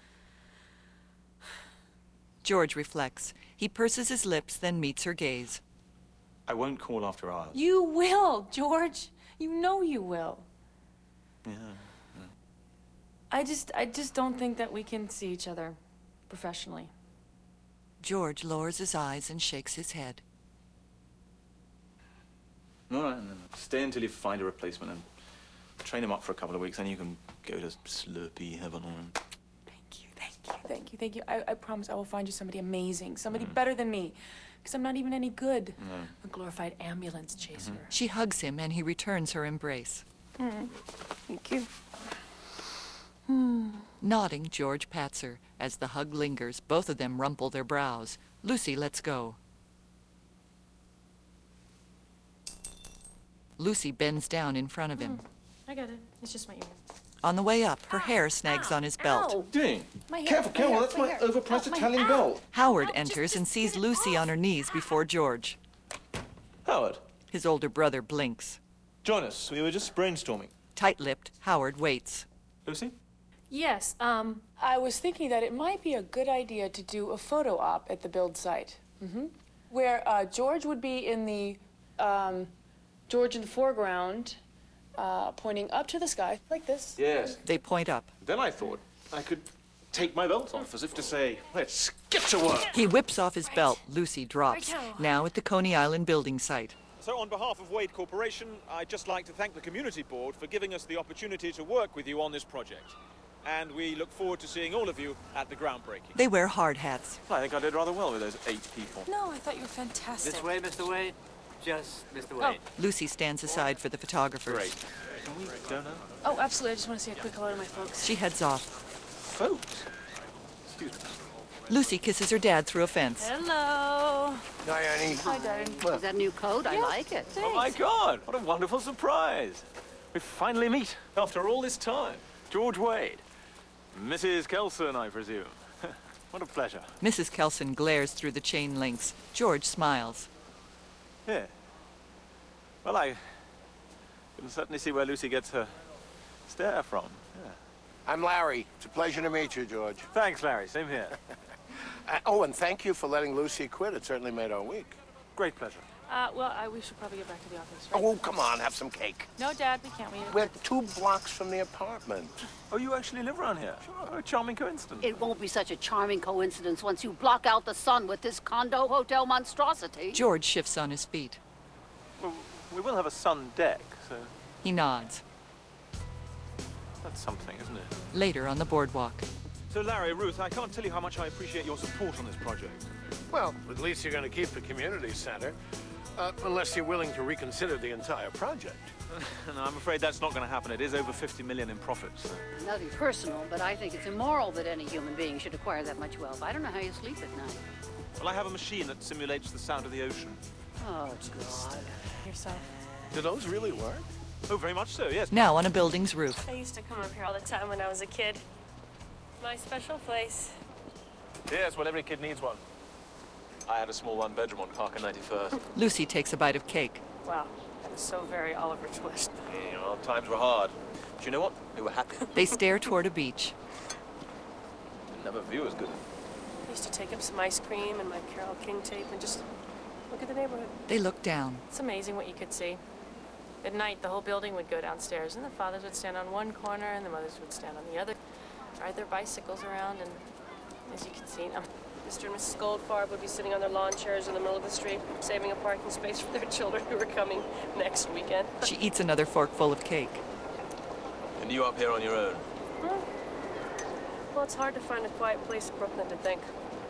George reflects. He purses his lips, then meets her gaze. I won't call after hours. You will, George. You know you will. Yeah. I just don't think that we can see each other professionally. George lowers his eyes and shakes his head. All right, and then stay until you find a replacement and train him up for a couple of weeks, then you can go to Slurpee Heaven. Thank you. I promise I will find you somebody amazing, somebody better than me, because I'm not even any good. A glorified ambulance chaser. She hugs him and he returns her embrace. Thank you. Nodding, George pats her. As the hug lingers, both of them rumple their brows. Lucy lets go. Lucy bends down in front of him. I got it. It's just my ear. On the way up, her hair snags on his belt. Dean, My hair, careful, my hair, that's my my hair. overpriced My Italian ow. belt. Howard enters and sees Lucy on her knees before George. Howard, His older brother blinks. Join us. We were just brainstorming. Tight-lipped, Howard waits. Lucy? Yes, I was thinking that it might be a good idea to do a photo op at the build site. Where George would be in the, George in the foreground, pointing up to the sky, like this. Yes. They point up. Then I thought I could take my belt off, as if to say, let's get to work. He whips off his belt. Lucy drops. Now at the Coney Island building site. So on behalf of Wade Corporation, I'd just like to thank the Community Board for giving us the opportunity to work with you on this project. And we look forward to seeing all of you at the groundbreaking. They wear hard hats. I think I did rather well with those 8 people. No, I thought you were fantastic. This way, Mr. Wade. Just Mr. Wade. Lucy stands aside for the photographers. Great. Can we go now? Oh, absolutely. I just want to say a quick hello to my folks. She heads off. Folks? Excuse me. Lucy kisses her dad through a fence. Hello. Hi, Annie. Hi, Darren. Is that a new coat? I like it. Oh, my God. What a wonderful surprise. We finally meet after all this time. George Wade. Mrs. Kelson, I presume. What a pleasure. Mrs. Kelson glares through the chain links. George smiles. Yeah. Well, I can certainly see where Lucy gets her stare from. Yeah. I'm Larry. It's a pleasure to meet you, George. Thanks, Larry. Same here. Oh, and thank you for letting Lucy quit. It certainly made our week. Great pleasure. Well, we should probably get back to the office, right? Oh, come on, have some cake. No, Dad, we can't. We're 2 blocks from the apartment. Oh, you actually live around here? Sure. What a charming coincidence. It won't be such a charming coincidence once you block out the sun with this condo hotel monstrosity. George shifts on his feet. Well, we will have a sun deck, so... He nods. That's something, isn't it? Later on the boardwalk. So, Larry, Ruth, I can't tell you how much I appreciate your support on this project. Well, at least you're going to keep the community center. Unless you're willing to reconsider the entire project. No, I'm afraid that's not going to happen. It is over 50 million in profits. Nothing personal, but I think it's immoral that any human being should acquire that much wealth. I don't know how you sleep at night. Well, I have a machine that simulates the sound of the ocean. Oh, God. Yourself. Do those really work? Oh, very much so, yes. Now on a building's roof. I used to come up here all the time when I was a kid. My special place. Yes, well, every kid needs one. I had a small one-bedroom on Parker 91st. Lucy takes a bite of cake. Wow, that is so very Oliver Twist. Yeah, well, times were hard. But you know what? We were happy. They stare toward a beach. Never view as good. I used to take up some ice cream and my Carole King tape and just look at the neighborhood. They look down. It's amazing what you could see. At night, the whole building would go downstairs, and the fathers would stand on one corner, and the mothers would stand on the other, ride their bicycles around, and as you can see, Mr. and Mrs. Goldfarb would be sitting on their lawn chairs in the middle of the street, saving a parking space for their children who were coming next weekend. She eats another forkful of cake. And you up here on your own? Well, it's hard to find a quiet place in Brooklyn to think.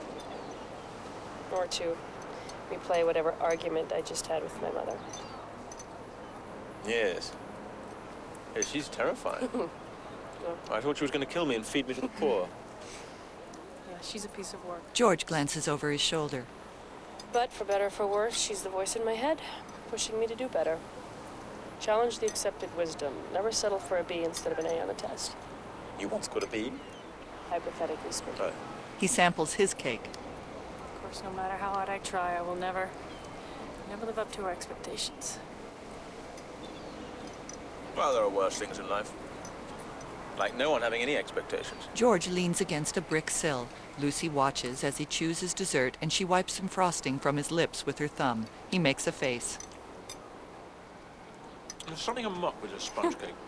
Or to replay whatever argument I just had with my mother. Yes. Yeah, she's terrifying. I thought she was going to kill me and feed me to the poor. Yeah, she's a piece of work. George glances over his shoulder. But for better or for worse, she's the voice in my head, pushing me to do better. Challenge the accepted wisdom. Never settle for a B instead of an A on the test. You once got a B? Hypothetically speaking. Oh. He samples his cake. Of course, no matter how hard I try, I will never live up to our expectations. Well, there are worse things in life. Like no one having any expectations. George leans against a brick sill. Lucy watches as he chews his dessert, and she wipes some frosting from his lips with her thumb. He makes a face. There's something amok with a sponge cake.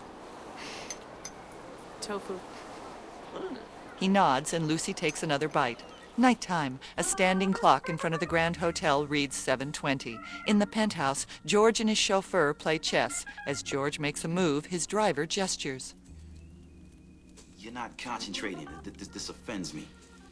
Tofu. He nods, and Lucy takes another bite. Nighttime. A standing clock in front of the Grand Hotel reads 7:20. In the penthouse, George and his chauffeur play chess. As George makes a move, his driver gestures. You're not concentrating. This offends me.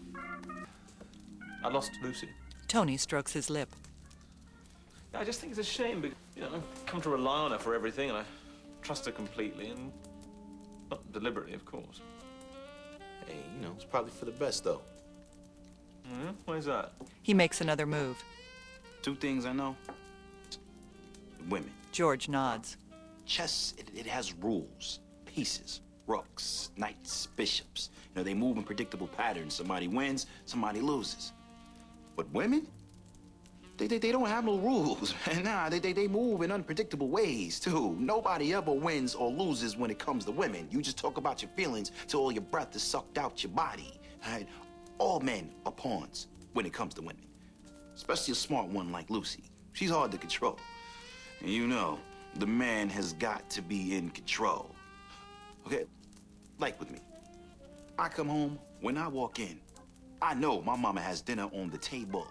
I lost Lucy. Tony strokes his lip. I just think it's a shame because, I've come to rely on her for everything, and I trust her completely, and not deliberately, of course. Hey, it's probably for the best, though. Mm-hmm. Why is that? He makes another move. 2 things I know. Women. George nods. Chess, it has rules, pieces, rooks, knights, bishops. They move in predictable patterns. Somebody wins, somebody loses. But women? They don't have no rules. And nah, they move in unpredictable ways, too. Nobody ever wins or loses when it comes to women. You just talk about your feelings till all your breath is sucked out your body. Right? All men are pawns when it comes to women. Especially a smart one like Lucy. She's hard to control. And you know, the man has got to be in control. Okay? Like with me. I come home, when I walk in, I know my mama has dinner on the table.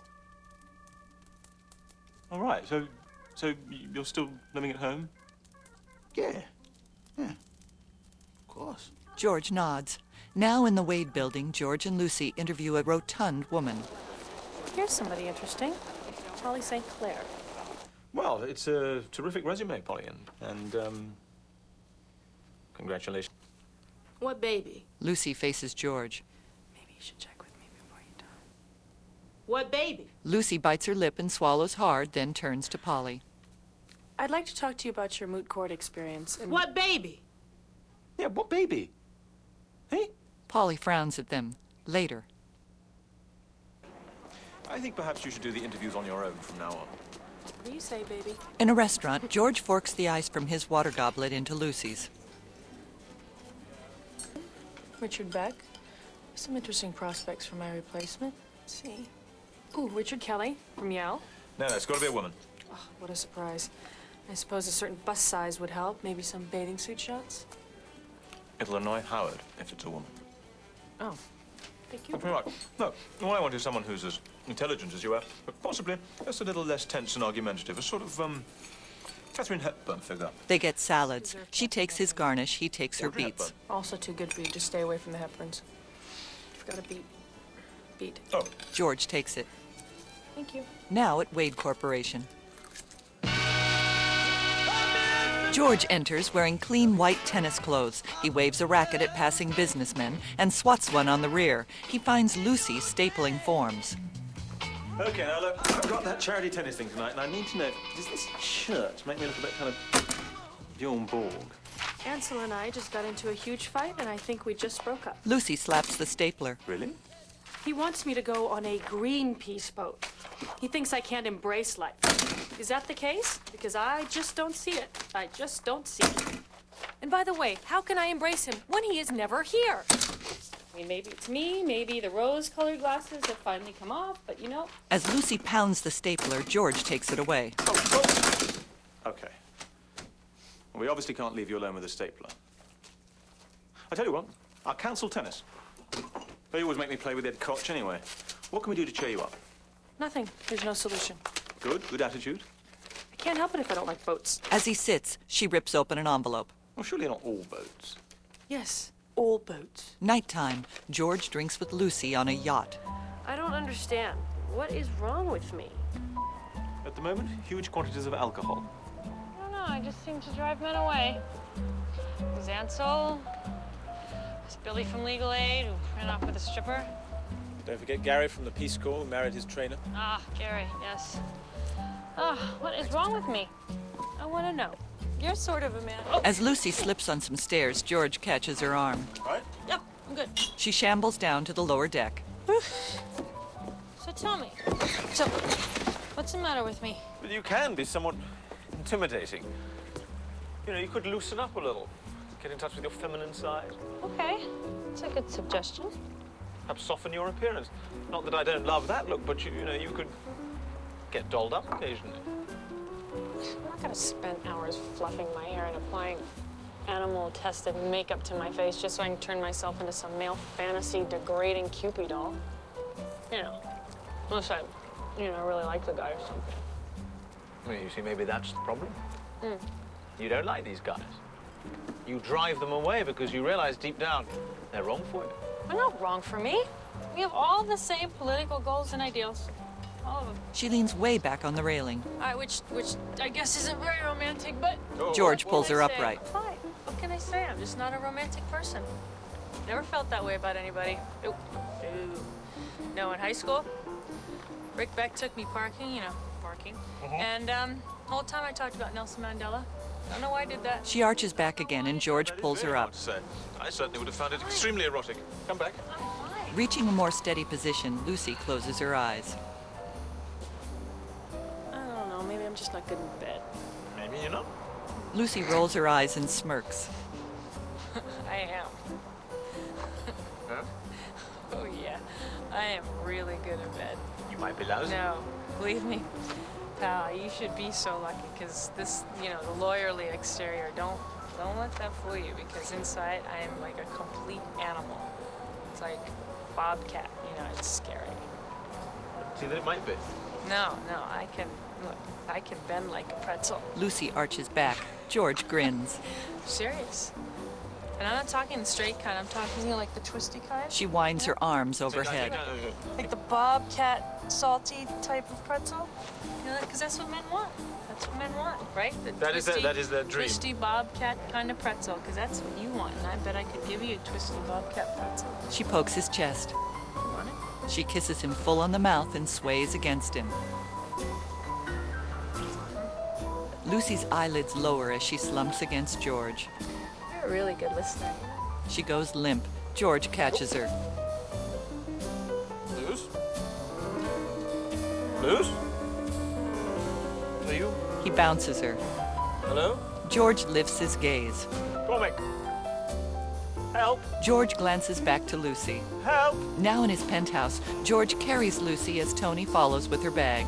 All right, so you're still living at home? Yeah. Of course. George nods. Now in the Wade building, George and Lucy interview a rotund woman. Here's somebody interesting. Polly St. Clair. Well, it's a terrific resume, Polly, and congratulations. What baby? Lucy faces George. Maybe you should check with me before you're done. What baby? Lucy bites her lip and swallows hard, then turns to Polly. I'd like to talk to you about your moot court experience. And what baby? Yeah, what baby? Hey? Polly frowns at them. Later. I think perhaps you should do the interviews on your own from now on. What do you say, baby? In a restaurant, George forks the ice from his water goblet into Lucy's. Richard Beck. Some interesting prospects for my replacement. Let's see. Ooh, Richard Kelly from Yale. No, it's got to be a woman. Oh, what a surprise. I suppose a certain bust size would help. Maybe some bathing suit shots? It'll annoy Howard if it's a woman. Oh, thank you. Very much. No, all I want is someone who's as intelligent as you are, but possibly just a little less tense and argumentative. A sort of, Catherine Hepburn figure. They get salads. She takes his garnish, he takes her Audrey beets. Hepburn. Also too good for you. Just stay away from the Hepburns. You've got a beet. Beet. Oh. George takes it. Thank you. Now at Wade Corporation. George enters wearing clean white tennis clothes. He waves a racket at passing businessmen and swats one on the rear. He finds Lucy stapling forms. Okay, now look, I've got that charity tennis thing tonight, and I need to know, does this shirt make me look a bit kind of Bjorn Borg? Ansel and I just got into a huge fight, and I think we just broke up. Lucy slaps the stapler. Really? He wants me to go on a Greenpeace boat. He thinks I can't embrace life. Is that the case? Because I just don't see it. I just don't see it. And by the way, how can I embrace him when he is never here? I mean, maybe it's me, maybe the rose-colored glasses have finally come off, but you know. As Lucy pounds the stapler, George takes it away. Okay. Well, we obviously can't leave you alone with a stapler. I tell you what, I'll cancel tennis. They always make me play with Ed Koch anyway. What can we do to cheer you up? Nothing. There's no solution. Good attitude. I can't help it if I don't like boats. As he sits, she rips open an envelope. Well, surely not all boats. Yes, all boats. Nighttime, George drinks with Lucy on a yacht. I don't understand. What is wrong with me? At the moment, huge quantities of alcohol. I don't know. I just seem to drive men away. There's Ansel. There's Billy from Legal Aid, who ran off with a stripper. Don't forget Gary from the Peace Corps, who married his trainer. Ah, Gary, yes. What is wrong with me? I want to know. You're sort of a man. Oh. As Lucy slips on some stairs, George catches her arm. All right? Yep, I'm good. She shambles down to the lower deck. So tell me, what's the matter with me? Well, you can be somewhat intimidating. You know, you could loosen up a little. Get in touch with your feminine side. Okay, that's a good suggestion. Perhaps soften your appearance. Not that I don't love that look, but you know, you could get dolled up occasionally. I'm not gonna spend hours fluffing my hair and applying animal-tested makeup to my face just so I can turn myself into some male fantasy degrading Cupid doll. You know, unless I, really like the guy or something. Well, you see, maybe that's the problem. You don't like these guys. You drive them away because you realize deep down they're wrong for you. They're not wrong for me. We have all the same political goals and ideals. All of them. She leans way back on the railing. Which I guess isn't very romantic, but... George pulls her upright. Fine. What can I say? I'm just not a romantic person. Never felt that way about anybody. Nope. No, in high school, Rick Beck took me parking. And the whole time I talked about Nelson Mandela. I don't know why I did that. She arches back again and George pulls her up. I certainly would have found it extremely erotic. Come back. Reaching a more steady position, Lucy closes her eyes. I'm just not good in bed. Maybe you're not. Lucy rolls her eyes and smirks. I am. Huh? Oh, yeah. I am really good in bed. You might be lousy. No, believe me, pal, you should be so lucky, because this, you know, the lawyerly exterior, don't let that fool you, because inside I am like a complete animal. It's like bobcat, you know, it's scary. See that it might be. No, I can bend like a pretzel. Lucy arches back. George grins. Serious. And I'm not talking the straight kind, I'm talking, you know, like the twisty kind. She winds her arms overhead. Like the bobcat salty type of pretzel. You know, because that's what men want. That's what men want, right? That is their dream. Twisty bobcat kind of pretzel, because that's what you want. And I bet I could give you a twisty bobcat pretzel. She pokes his chest. You want it? She kisses him full on the mouth and sways against him. Lucy's eyelids lower as she slumps against George. You're a really good listener. She goes limp. George catches her. Luz? Luz? Are you? He bounces her. Hello? George lifts his gaze. Comic. Help. George glances back to Lucy. Help. Now in his penthouse, George carries Lucy as Tony follows with her bag.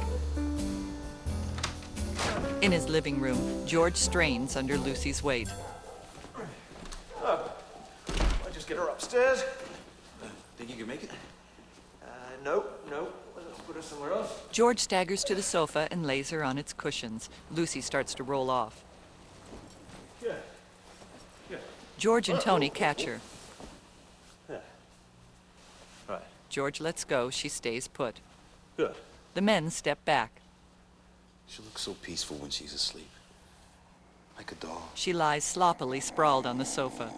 In his living room, George strains under Lucy's weight. Oh. I'll just get her upstairs. Think you can make it? Nope. Let's put her somewhere else. George staggers to the sofa and lays her on its cushions. Lucy starts to roll off. Yeah. George and Tony catch her. Yeah. Right. George lets go. She stays put. Good. The men step back. She looks so peaceful when she's asleep. Like a doll. She lies sloppily sprawled on the sofa.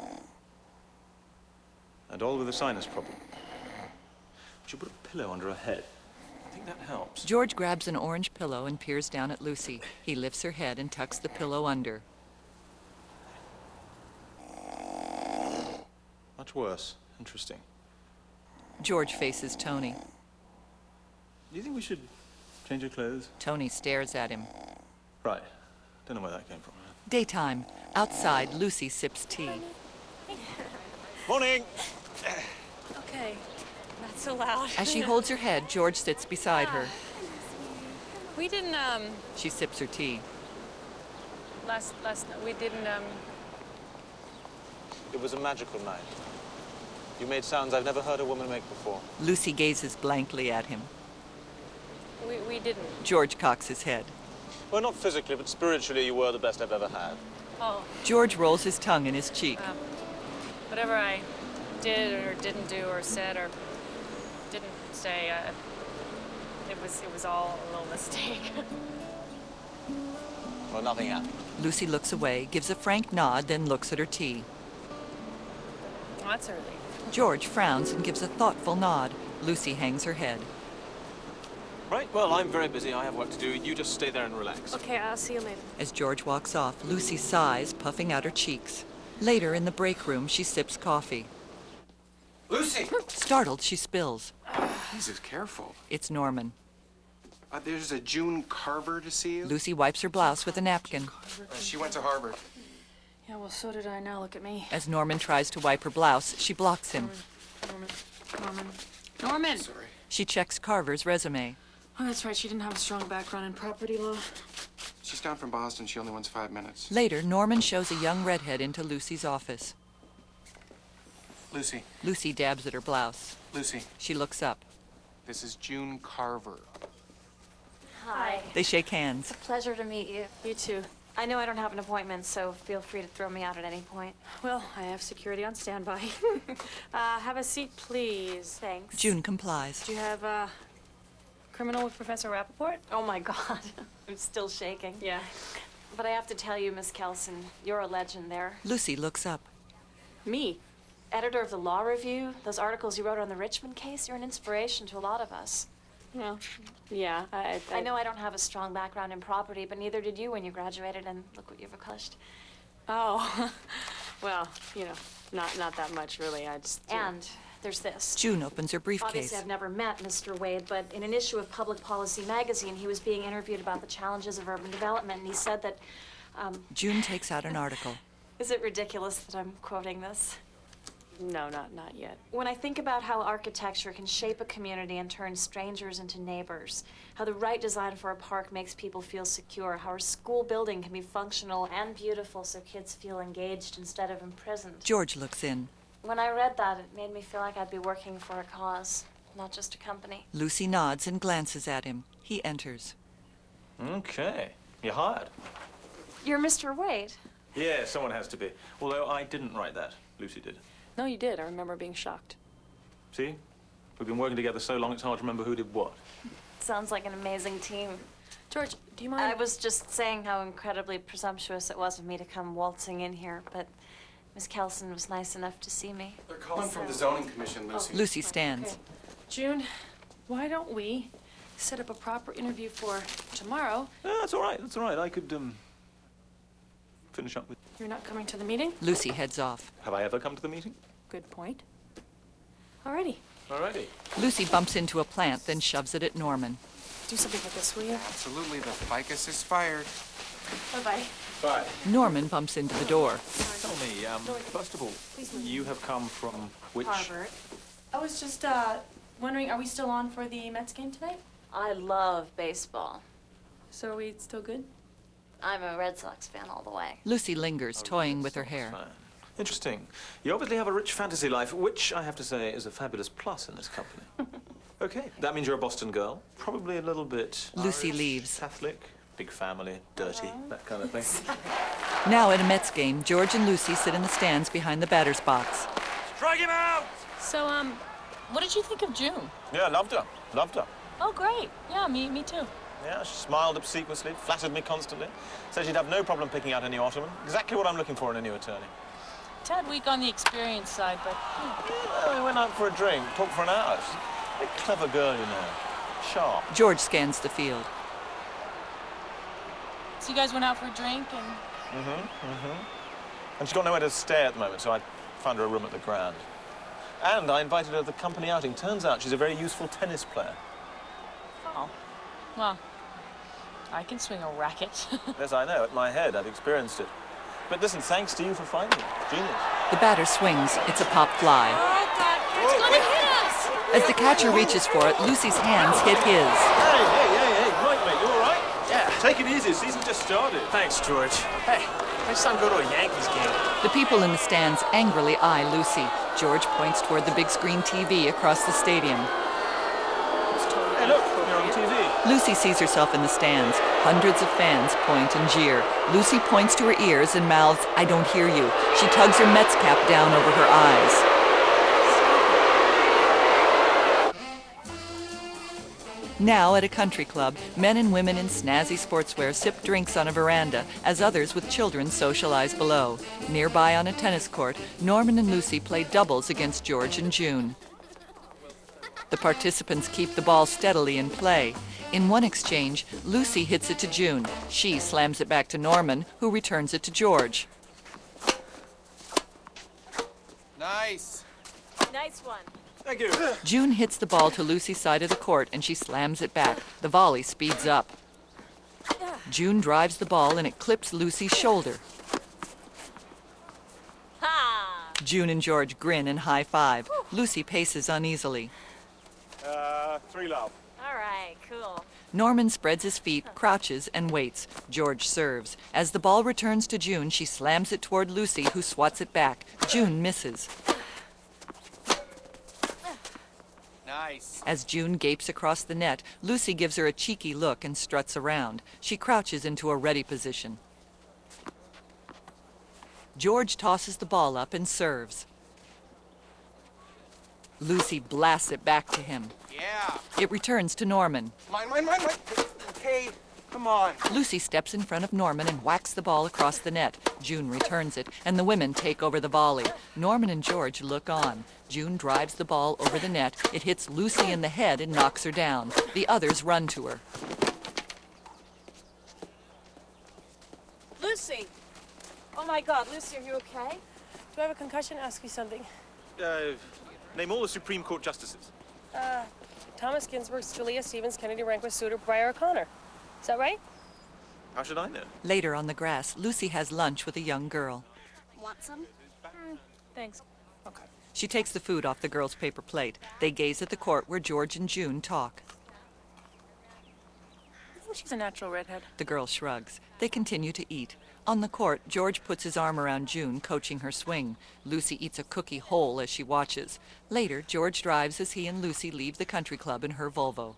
A doll with a sinus problem. We should put a pillow under her head. I think that helps. George grabs an orange pillow and peers down at Lucy. He lifts her head and tucks the pillow under. Much worse. Interesting. George faces Tony. Do you think we should change her clothes? Tony stares at him. Right. Don't know where that came from. Daytime. Outside, Lucy sips tea. Morning! Okay, not so loud. As she holds her head, George sits beside her. We didn't, She sips her tea. last night, we didn't, It was a magical night. You made sounds I've never heard a woman make before. Lucy gazes blankly at him. we didn't. George cocks his head. Well, not physically, but spiritually, you were the best I've ever had. Oh. George rolls his tongue in his cheek. Whatever I did or didn't do or said or didn't say, it was all a little mistake. Well, nothing happened. Lucy looks away, gives a frank nod, then looks at her tea. Well, that's early. George frowns and gives a thoughtful nod. Lucy hangs her head. Right, well, I'm very busy. I have work to do. You just stay there and relax. Okay, I'll see you later. As George walks off, Lucy sighs, puffing out her cheeks. Later, in the break room, she sips coffee. Lucy! Startled, she spills. Jesus, careful. It's Norman. There's a June Carver to see you. Lucy wipes her blouse with a napkin. She went to Harvard. Yeah, well, so did I. Now look at me. As Norman tries to wipe her blouse, she blocks him. Norman! Sorry. She checks Carver's resume. Oh, that's right. She didn't have a strong background in property law. She's down from Boston. She only wants 5 minutes. Later, Norman shows a young redhead into Lucy's office. Lucy. Lucy dabs at her blouse. Lucy. She looks up. This is June Carver. Hi. They shake hands. It's a pleasure to meet you. You too. I know I don't have an appointment, so feel free to throw me out at any point. Well, I have security on standby. Have a seat, please. Thanks. June complies. Do you have, Criminal with Professor Rappaport? Oh, my God. I'm still shaking. Yeah. But I have to tell you, Miss Kelson, you're a legend there. Lucy looks up. Me? Editor of the Law Review, those articles you wrote on the Richmond case, you're an inspiration to a lot of us. Well, yeah, I know I don't have a strong background in property, but neither did you when you graduated, and look what you've accomplished. Oh, well, you know, not that much, really. And there's this. June opens her briefcase. Obviously, I've never met Mr. Wade, but in an issue of Public Policy magazine, he was being interviewed about the challenges of urban development, and he said that, June takes out an article. Is it ridiculous that I'm quoting this? No, not yet. When I think about how architecture can shape a community and turn strangers into neighbors, how the right design for a park makes people feel secure, how a school building can be functional and beautiful so kids feel engaged instead of imprisoned. George looks in. When I read that, it made me feel like I'd be working for a cause, not just a company. Lucy nods and glances at him. He enters. Okay. You're hired. You're Mr. Wade. Yeah, someone has to be. Although I didn't write that. Lucy did. No, you did. I remember being shocked. See? We've been working together so long it's hard to remember who did what. Sounds like an amazing team. George, do you mind? I was just saying how incredibly presumptuous it was of me to come waltzing in here, but Miss Kelson was nice enough to see me. They're calling from the zoning commission, Lucy. Lucy stands. Okay. June, why don't we set up a proper interview for tomorrow? That's all right. That's all right. I could, finish up with... You're not coming to the meeting? Lucy heads off. Have I ever come to the meeting? Good point. Alrighty. Alrighty. Lucy bumps into a plant, then shoves it at Norman. Do something with this, will you? Absolutely. The ficus is fired. Bye-bye. Bye. Norman bumps into the door. Tell me, first of all, you have come from which... Harvard. I was just, wondering, are we still on for the Mets game tonight? I love baseball. So are we still good? I'm a Red Sox fan all the way. Lucy lingers, toying with her hair. Interesting. You obviously have a rich fantasy life, which I have to say is a fabulous plus in this company. Okay, that means you're a Boston girl. Probably a little bit... Lucy Irish, leaves. Catholic, big family, dirty, that kind of thing. Now at a Mets game, George and Lucy sit in the stands behind the batter's box. Strike him out! So, what did you think of June? Yeah, loved her. Loved her. Oh, great. Yeah, me too. Yeah, she smiled obsequiously, flattered me constantly. Said she'd have no problem picking out any Ottoman. Exactly what I'm looking for in a new attorney. Tad weak on the experience side, but... Yeah, we went out for a drink, talked for an hour. She's a clever girl, you know. Sharp. George scans the field. So you guys went out for a drink and... And she's got nowhere to stay at the moment, so I found her a room at the Grand. And I invited her to the company outing. Turns out she's a very useful tennis player. Oh. Well, I can swing a racket. Yes, I know. At my head, I've experienced it. But listen, thanks to you for finding it. Genius. The batter swings. It's a pop fly. Oh, God, it's gonna hit us! As the catcher reaches for it, Lucy's hands hit his. Hey, Mike, mate, you all right? Yeah. Take it easy. Season just started. Thanks, George. Hey, next time go to a Yankees game. The people in the stands angrily eye Lucy. George points toward the big screen TV across the stadium. Hey, look, you're on TV. Lucy sees herself in the stands. Hundreds of fans point and jeer. Lucy points to her ears and mouths, "I don't hear you." She tugs her Mets cap down over her eyes. Now, at a country club, men and women in snazzy sportswear sip drinks on a veranda as others with children socialize below. Nearby on a tennis court, Norman and Lucy play doubles against George and June. The participants keep the ball steadily in play. In one exchange, Lucy hits it to June. She slams it back to Norman, who returns it to George. Nice. Nice one. Thank you. June hits the ball to Lucy's side of the court, and she slams it back. The volley speeds up. June drives the ball, and it clips Lucy's shoulder. Ha! June and George grin and high-five. Lucy paces uneasily. 3 love. All right, cool. Norman spreads his feet, crouches, and waits. George serves. As the ball returns to June, she slams it toward Lucy, who swats it back. June misses. Nice. As June gapes across the net, Lucy gives her a cheeky look and struts around. She crouches into a ready position. George tosses the ball up and serves. Lucy blasts it back to him. Yeah. It returns to Norman. Mine. Okay, come on. Lucy steps in front of Norman and whacks the ball across the net. June returns it, and the women take over the volley. Norman and George look on. June drives the ball over the net. It hits Lucy in the head and knocks her down. The others run to her. Lucy! Oh, my God. Lucy, are you okay? Do I have a concussion? Ask you something. Name all the Supreme Court justices. Thomas Ginsburg, Scalia, Stevens, Kennedy, Rehnquist, Souter, Breyer, O'Connor. Is that right? How should I know? Later on the grass, Lucy has lunch with a young girl. Want some? Thanks. Okay. She takes the food off the girl's paper plate. They gaze at the court where George and June talk. I think she's a natural redhead. The girl shrugs. They continue to eat. On the court, George puts his arm around June, coaching her swing. Lucy eats a cookie whole as she watches. Later, George drives as he and Lucy leave the country club in her Volvo.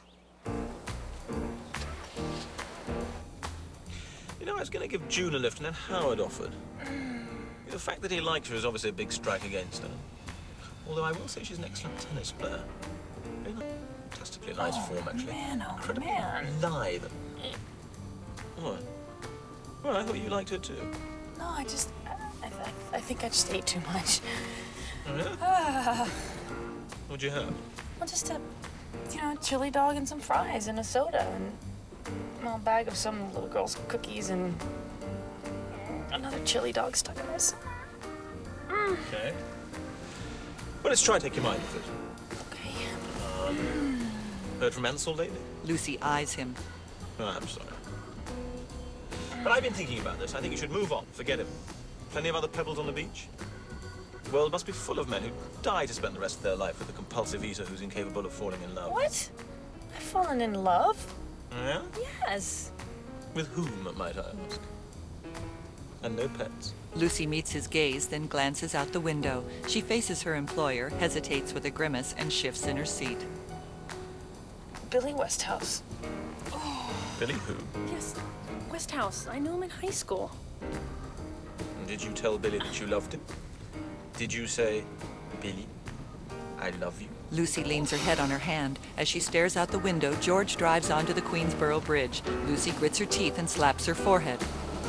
You know, I was going to give June a lift and then Howard offered. The fact that he likes her is obviously a big strike against her. Although I will say she's an excellent tennis player. Fantastically nice form, actually. Incredibly lithe. What? Well, I thought you liked her too. No, I think I just ate too much. Oh, yeah? What'd you have? Well, just a chili dog and some fries and a soda and a bag of some little girl's cookies and another chili dog stuck in this. Okay. Well, let's try and take your mind off it. Okay. Heard from Ansel lately? Lucy eyes him. Oh, I'm sorry. But I've been thinking about this. I think you should move on. Forget him. Plenty of other pebbles on the beach. The world must be full of men who die to spend the rest of their life with a compulsive eater who's incapable of falling in love. What? I've fallen in love? Yeah? Yes. With whom, might I ask? And no pets. Lucy meets his gaze, then glances out the window. She faces her employer, hesitates with a grimace, and shifts in her seat. Billy Westhouse. Billy who? Yes, Westhouse. I knew him in high school. And did you tell Billy that you loved him? Did you say, Billy, I love you? Lucy leans her head on her hand. As she stares out the window, George drives onto the Queensboro Bridge. Lucy grits her teeth and slaps her forehead.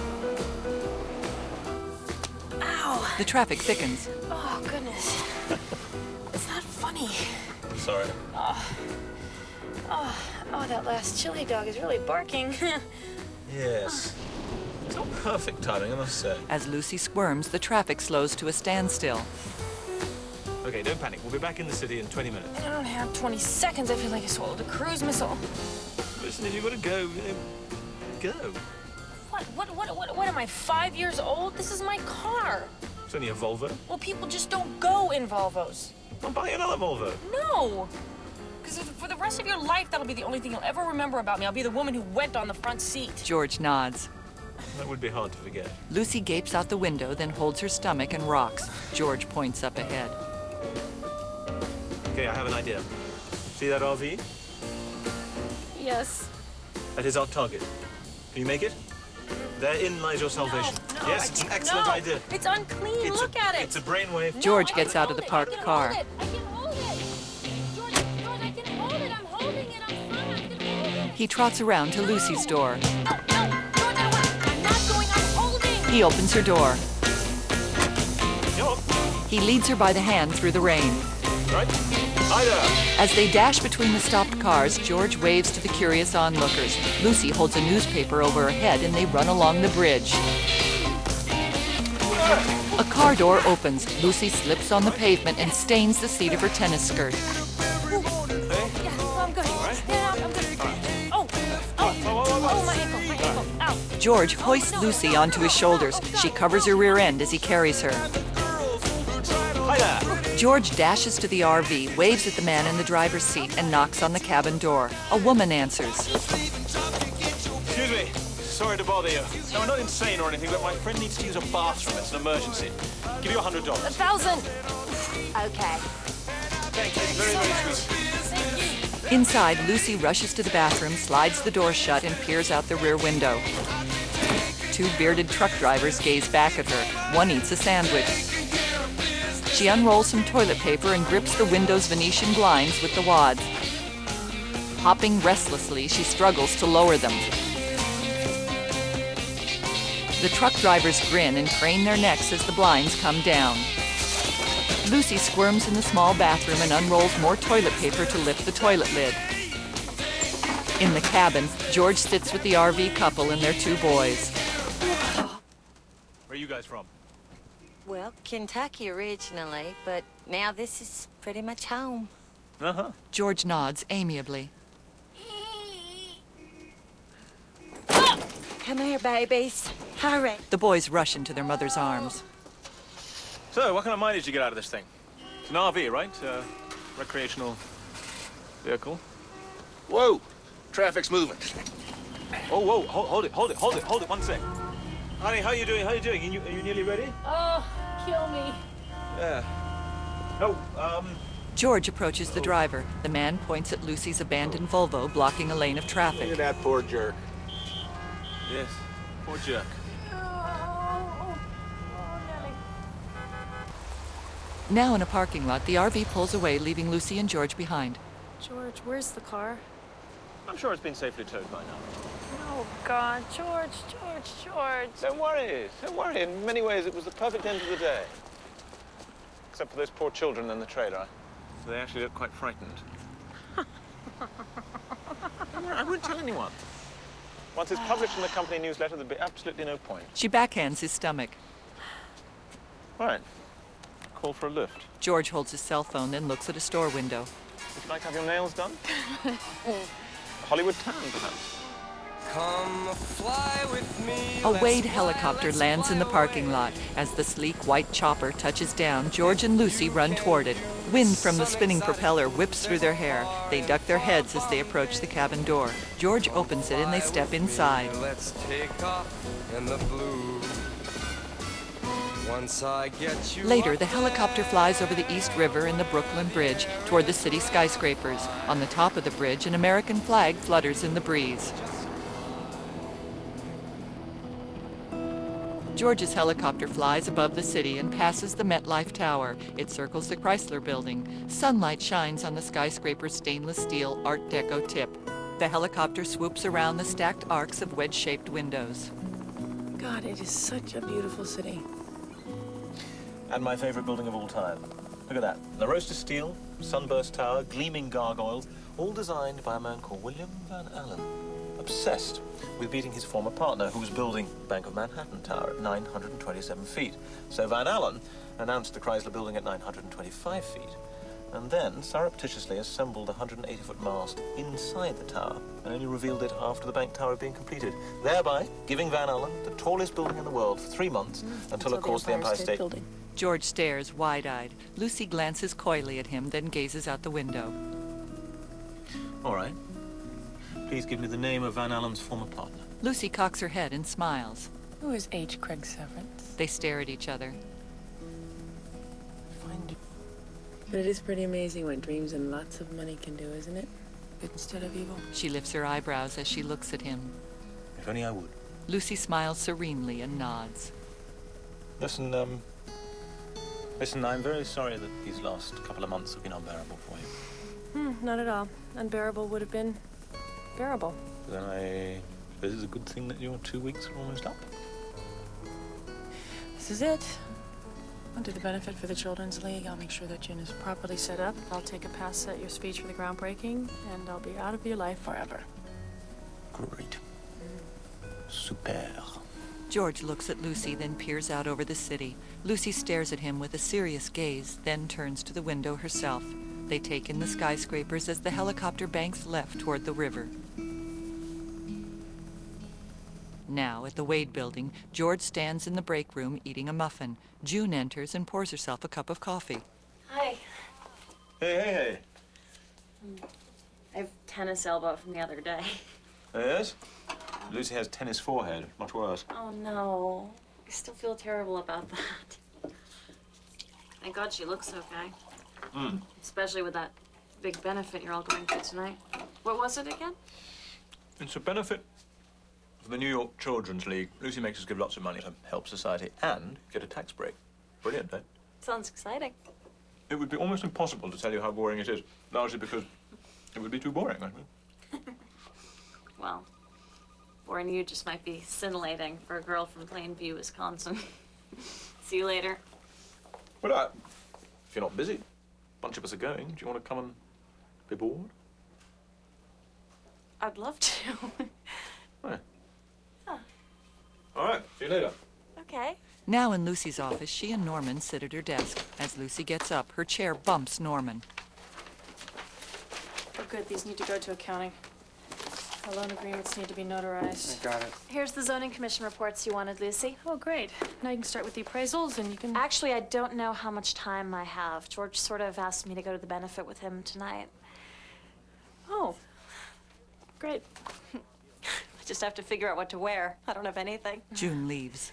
Ow! The traffic thickens. Oh, goodness. It's not funny. Sorry. Oh, that last chili dog is really barking. Yes. It's not perfect timing, I must say. As Lucy squirms, the traffic slows to a standstill. Okay, don't panic. We'll be back in the city in 20 minutes. I don't have 20 seconds. I feel like I swallowed a cruise missile. Listen, if you've got to go, go. What am I, 5 years old? This is my car. It's only a Volvo. Well, people just don't go in Volvos. I'll buy another Volvo. No. Because for the rest of your life, that'll be the only thing you'll ever remember about me. I'll be the woman who went on the front seat. George nods. That would be hard to forget. Lucy gapes out the window, then holds her stomach and rocks. George points up ahead. Okay, I have an idea. See that RV? Yes. That is our target. Can you make it? Therein lies your salvation. No, yes, it's an excellent idea. It's unclean. Look at it. It's a brainwave. George gets out of the parked car. I can hold it. George, I can hold it. I'm holding it. I'm fine. I can hold it. He trots around to Lucy's door. No, George, I'm not going. I'm holding. He opens her door. Yo. He leads her by the hand through the rain. Right? Hi there. As they dash between the stopped cars, George waves to the curious onlookers. Lucy holds a newspaper over her head and they run along the bridge. A car door opens. Lucy slips on the pavement and stains the seat of her tennis skirt. Yeah, I'm good. Yeah, I'm good. Oh, my ankle. Ow. George hoists Lucy onto his shoulders. She covers her rear end as he carries her. Hi there. George dashes to the RV, waves at the man in the driver's seat, and knocks on the cabin door. A woman answers. Excuse me. Sorry to bother you. No, I'm not insane or anything, but my friend needs to use a bathroom. It's an emergency. Give you $100. 1,000. Okay. Thank you. Very, very sweet. Inside, Lucy rushes to the bathroom, slides the door shut, and peers out the rear window. Two bearded truck drivers gaze back at her. One eats a sandwich. She unrolls some toilet paper and grips the window's Venetian blinds with the wads. Hopping restlessly, she struggles to lower them. The truck drivers grin and crane their necks as the blinds come down. Lucy squirms in the small bathroom and unrolls more toilet paper to lift the toilet lid. In the cabin, George sits with the RV couple and their two boys. Where are you guys from? Well, Kentucky originally, but now this is pretty much home. Uh-huh. George nods amiably. Come here, babies. Hurry. The boys rush into their mother's arms. So, what kind of mileage did you get out of this thing? It's an RV, right? Recreational vehicle. Whoa! Traffic's moving. Oh, whoa, hold it, 1 sec. Honey, how you doing? Are you nearly ready? Oh, kill me. Yeah. No, George approaches the driver. The man points at Lucy's abandoned Volvo, blocking a lane of traffic. Look at that poor jerk. Yes, poor jerk. Now in a parking lot, the RV pulls away, leaving Lucy and George behind. George, where's the car? I'm sure it's been safely towed by now. Oh, God, George. Don't worry. In many ways, it was the perfect end to the day. Except for those poor children in the trailer. They actually look quite frightened. Don't worry, I won't tell anyone. Once it's published in the company newsletter, there'll be absolutely no point. She backhands his stomach. Right. Call for a lift. George holds his cell phone, then looks at a store window. Would you like to have your nails done? Hollywood tan, perhaps? Come fly with me. A Wade helicopter lands in the parking lot. As the sleek white chopper touches down, George and Lucy run toward it. Wind from the spinning propeller whips through their hair. They duck their heads as they approach the cabin door. George opens it and they step inside. Let's take off in the blue. Once I get you Later, the helicopter flies over the East River and the Brooklyn Bridge toward the city skyscrapers. On the top of the bridge, an American flag flutters in the breeze. George's helicopter flies above the city and passes the MetLife Tower. It circles the Chrysler Building. Sunlight shines on the skyscraper's stainless steel Art Deco tip. The helicopter swoops around the stacked arcs of wedge-shaped windows. God, it is such a beautiful city. And my favorite building of all time. Look at that. La Rosta steel, sunburst tower, gleaming gargoyles, all designed by a man called William Van Allen. Obsessed with beating his former partner, who was building Bank of Manhattan Tower at 927 feet. So Van Allen announced the Chrysler Building at 925 feet, and then surreptitiously assembled a 180-foot mast inside the tower, and only revealed it after the Bank Tower had been completed, thereby giving Van Allen the tallest building in the world for 3 months, until of course, the Empire State Building. George stares wide-eyed. Lucy glances coyly at him, then gazes out the window. All right. Please give me the name of Van Allen's former partner. Lucy cocks her head and smiles. Who is H. Craig Severance? They stare at each other. But it is pretty amazing what dreams and lots of money can do, isn't it? Good instead of evil. She lifts her eyebrows as she looks at him. If only I would. Lucy smiles serenely and nods. Listen, I'm very sorry that these last couple of months have been unbearable for you. Not at all. Unbearable would have been bearable. Then I suppose it's a good thing that your 2 weeks are almost up. This is it. I'll do the benefit for the Children's League. I'll make sure that June is properly set up. I'll take a pass at your speech for the groundbreaking, and I'll be out of your life forever. Great. Super. George looks at Lucy, then peers out over the city. Lucy stares at him with a serious gaze, then turns to the window herself. They take in the skyscrapers as the helicopter banks left toward the river. Now, at the Wade Building, George stands in the break room eating a muffin. June enters and pours herself a cup of coffee. Hi. Hey. I have tennis elbow from the other day. Yes? Lucy has tennis forehead. Much worse. Oh, no. I still feel terrible about that. Thank God she looks okay. Especially with that big benefit you're all going to tonight. What was it again? It's a benefit for the New York Children's League. Lucy makes us give lots of money to help society and get a tax break. Brilliant, eh? Sounds exciting. It would be almost impossible to tell you how boring it is, largely because it would be too boring, I think. Well, boring you just might be scintillating for a girl from Plainview, Wisconsin. See you later. Well, if you're not busy, a bunch of us are going. Do you want to come and be bored? I'd love to. Right. Yeah. All right, see you later. Okay. Now in Lucy's office, she and Norman sit at her desk. As Lucy gets up, her chair bumps Norman. Oh, good. These need to go to accounting. Our loan agreements need to be notarized. I got it. Here's the zoning commission reports you wanted, Lucy. Oh, great. Now you can start with the appraisals and you can... Actually, I don't know how much time I have. George sort of asked me to go to the benefit with him tonight. Oh, great. I just have to figure out what to wear. I don't have anything. June leaves.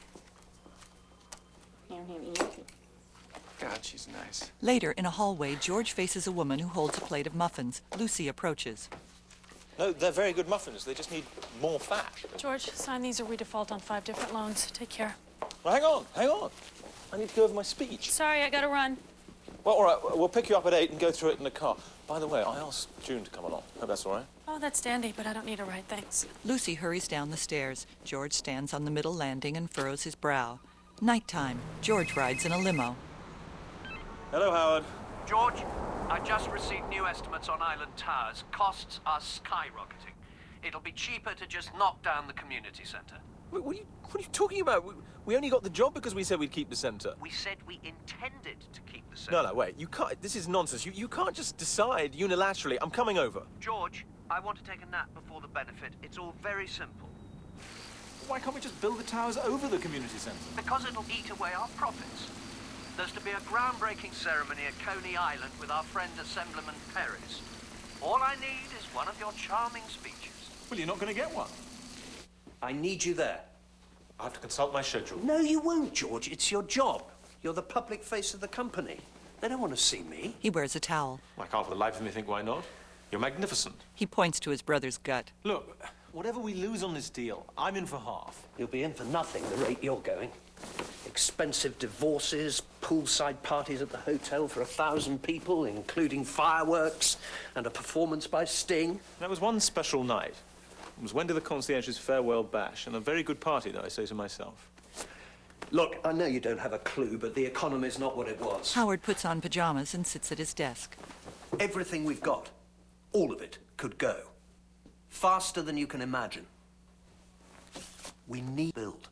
God, she's nice. Later, in a hallway, George faces a woman who holds a plate of muffins. Lucy approaches. No, they're very good muffins. They just need more fat. George, sign these or we default on 5 different loans. Take care. Well, hang on. I need to go over my speech. Sorry, I gotta run. Well, all right, we'll pick you up at 8 and go through it in the car. By the way, I asked June to come along. Hope that's all right. Oh, that's dandy, but I don't need a ride, thanks. Lucy hurries down the stairs. George stands on the middle landing and furrows his brow. Nighttime. George rides in a limo. Hello, Howard. George, I just received new estimates on Island Towers. Costs are skyrocketing. It'll be cheaper to just knock down the community centre. What are you talking about? We only got the job because we said we'd keep the centre. We said we intended to keep the centre. No, wait. You can't. This is nonsense. You can't just decide unilaterally. I'm coming over. George, I want to take a nap before the benefit. It's all very simple. Why can't we just build the towers over the community centre? Because it'll eat away our profits. There's to be a groundbreaking ceremony at Coney Island with our friend Assemblyman Perez. All I need is one of your charming speeches. Well, you're not going to get one. I need you there. I have to consult my schedule. No, you won't, George. It's your job. You're the public face of the company. They don't want to see me. He wears a towel. I can't for the life of me think why not. You're magnificent. He points to his brother's gut. Look, whatever we lose on this deal, I'm in for half. You'll be in for nothing, the rate you're going. Expensive divorces, poolside parties at the hotel for 1,000 people, including fireworks and a performance by Sting. That was one special night. It was Wendy the concierge's farewell bash, and a very good party, though, I say to myself. Look, I know you don't have a clue, but the economy's not what it was. Howard puts on pajamas and sits at his desk. Everything we've got, all of it, could go. Faster than you can imagine. We need to build.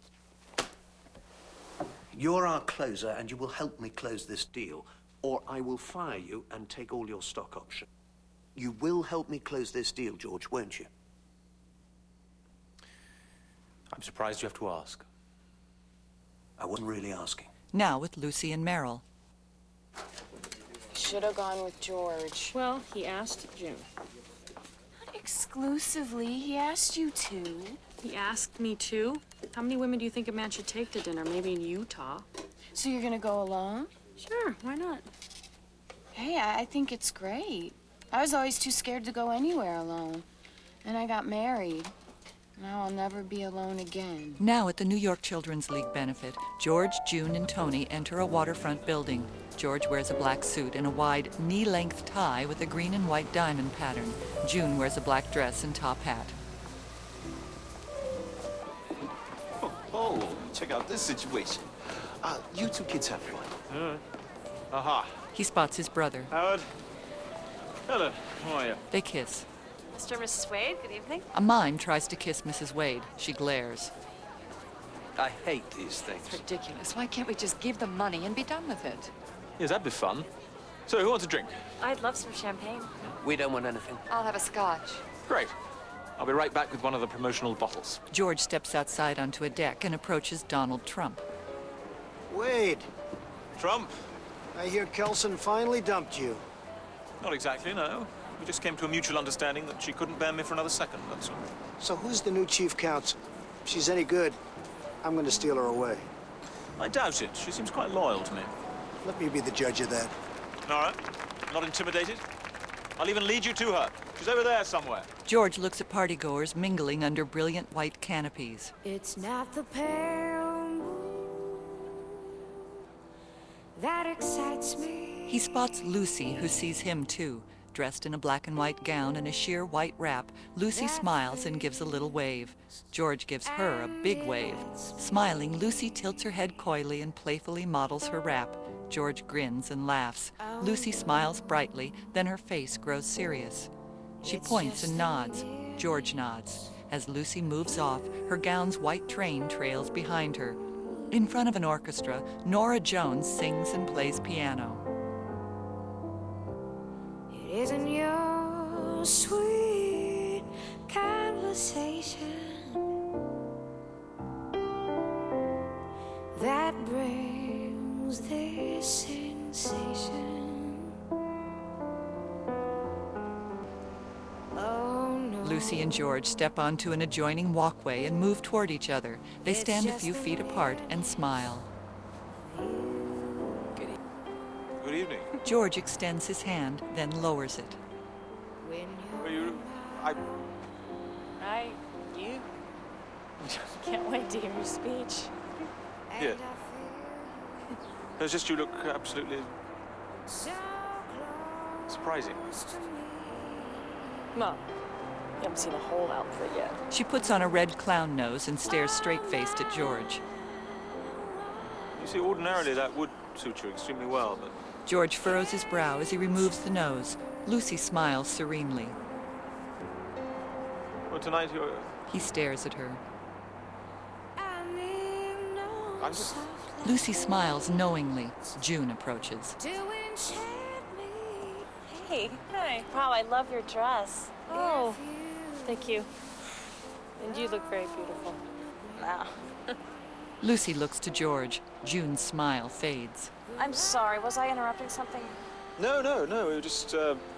You're our closer, and you will help me close this deal, or I will fire you and take all your stock option. You will help me close this deal, George, won't you? I'm surprised you have to ask. I wasn't really asking. Now with Lucy and Merrill. Should have gone with George. Well, he asked June. Not exclusively. He asked you to. He asked me to? How many women do you think a man should take to dinner? Maybe in Utah. So you're gonna go alone? Sure, why not? Hey, I think it's great. I was always too scared to go anywhere alone. And I got married. Now I'll never be alone again. Now at the New York Children's League benefit, George, June, and Tony enter a waterfront building. George wears a black suit and a wide, knee-length tie with a green and white diamond pattern. June wears a black dress and top hat. Oh, check out this situation. You two kids have fun. Aha. He spots his brother. Howard. Helen, how are you? They kiss. Mr. and Mrs. Wade, good evening. A mime tries to kiss Mrs. Wade. She glares. I hate these things. It's ridiculous. Why can't we just give them money and be done with it? Yes, that'd be fun. So, who wants a drink? I'd love some champagne. We don't want anything. I'll have a scotch. Great. I'll be right back with one of the promotional bottles. George steps outside onto a deck and approaches Donald Trump. Wade. Trump? I hear Kelson finally dumped you. Not exactly, no. We just came to a mutual understanding that she couldn't bear me for another second, that's all. So who's the new chief counsel? If she's any good, I'm going to steal her away. I doubt it. She seems quite loyal to me. Let me be the judge of that. All right. Not intimidated? I'll even lead you to her. She's over there somewhere. George looks at partygoers mingling under brilliant white canopies. It's not the pale moon that excites me. He spots Lucy, who sees him too. Dressed in a black and white gown and a sheer white wrap, Lucy smiles and gives a little wave. George gives her a big wave. Smiling, Lucy tilts her head coyly and playfully models her wrap. George grins and laughs. Lucy smiles brightly, then her face grows serious. She points and nods. George nods. As Lucy moves off, her gown's white train trails behind her. In front of an orchestra, Nora Jones sings and plays piano. It isn't your sweet conversation that brings this sensation. Oh no. Lucy and George step onto an adjoining walkway and move toward each other. They stand a few feet apart and smile. Good evening. George extends his hand, then lowers it. You? Can't wait to hear your speech. Yeah. It's just you look absolutely surprising. Mom, you haven't seen the whole outfit yet. She puts on a red clown nose and stares straight-faced at George. You see, ordinarily that would suit you extremely well, but... George furrows his brow as he removes the nose. Lucy smiles serenely. Well, tonight you're... He stares at her. I'm just... Lucy smiles knowingly. June approaches. Hey, hi. Wow, I love your dress. Oh, thank you. And you look very beautiful. Wow. Lucy looks to George. June's smile fades. I'm sorry, was I interrupting something? No, we were just,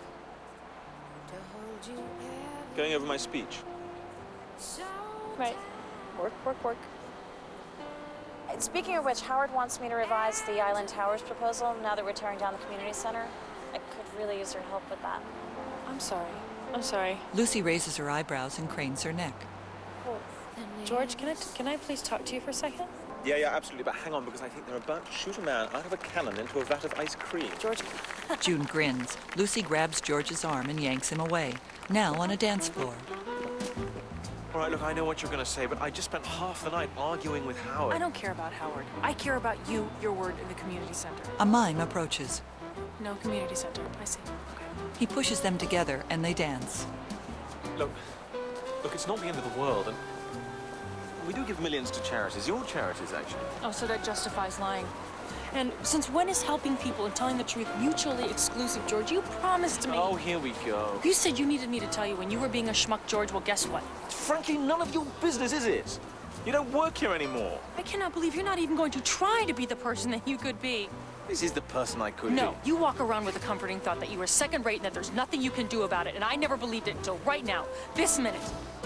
going over my speech. Right. Work. Speaking of which, Howard wants me to revise the Island Towers proposal now that we're tearing down the community center. I could really use your help with that. I'm sorry. Lucy raises her eyebrows and cranes her neck. Oh, George, can I please talk to you for a second? Yeah, absolutely, but hang on, because I think they're about to shoot a man out of a cannon into a vat of ice cream. George... June grins. Lucy grabs George's arm and yanks him away. Now on a dance floor. All right, look, I know what you're going to say, but I just spent half the night arguing with Howard. I don't care about Howard. I care about you, your word, in the community center. A mime approaches. No, community center. I see. Okay. He pushes them together and they dance. Look, it's not the end of the world, and we do give millions to charities. Your charities, actually. Oh, so that justifies lying. And since when is helping people and telling the truth mutually exclusive, George? You promised me. Oh, here we go. You said you needed me to tell you when you were being a schmuck, George. Well, guess what? Frankly, none of your business, is it? You don't work here anymore. I cannot believe you're not even going to try to be the person that you could be. This is the person I could be. No, you walk around with the comforting thought that you were second-rate and that there's nothing you can do about it, and I never believed it until right now, this minute.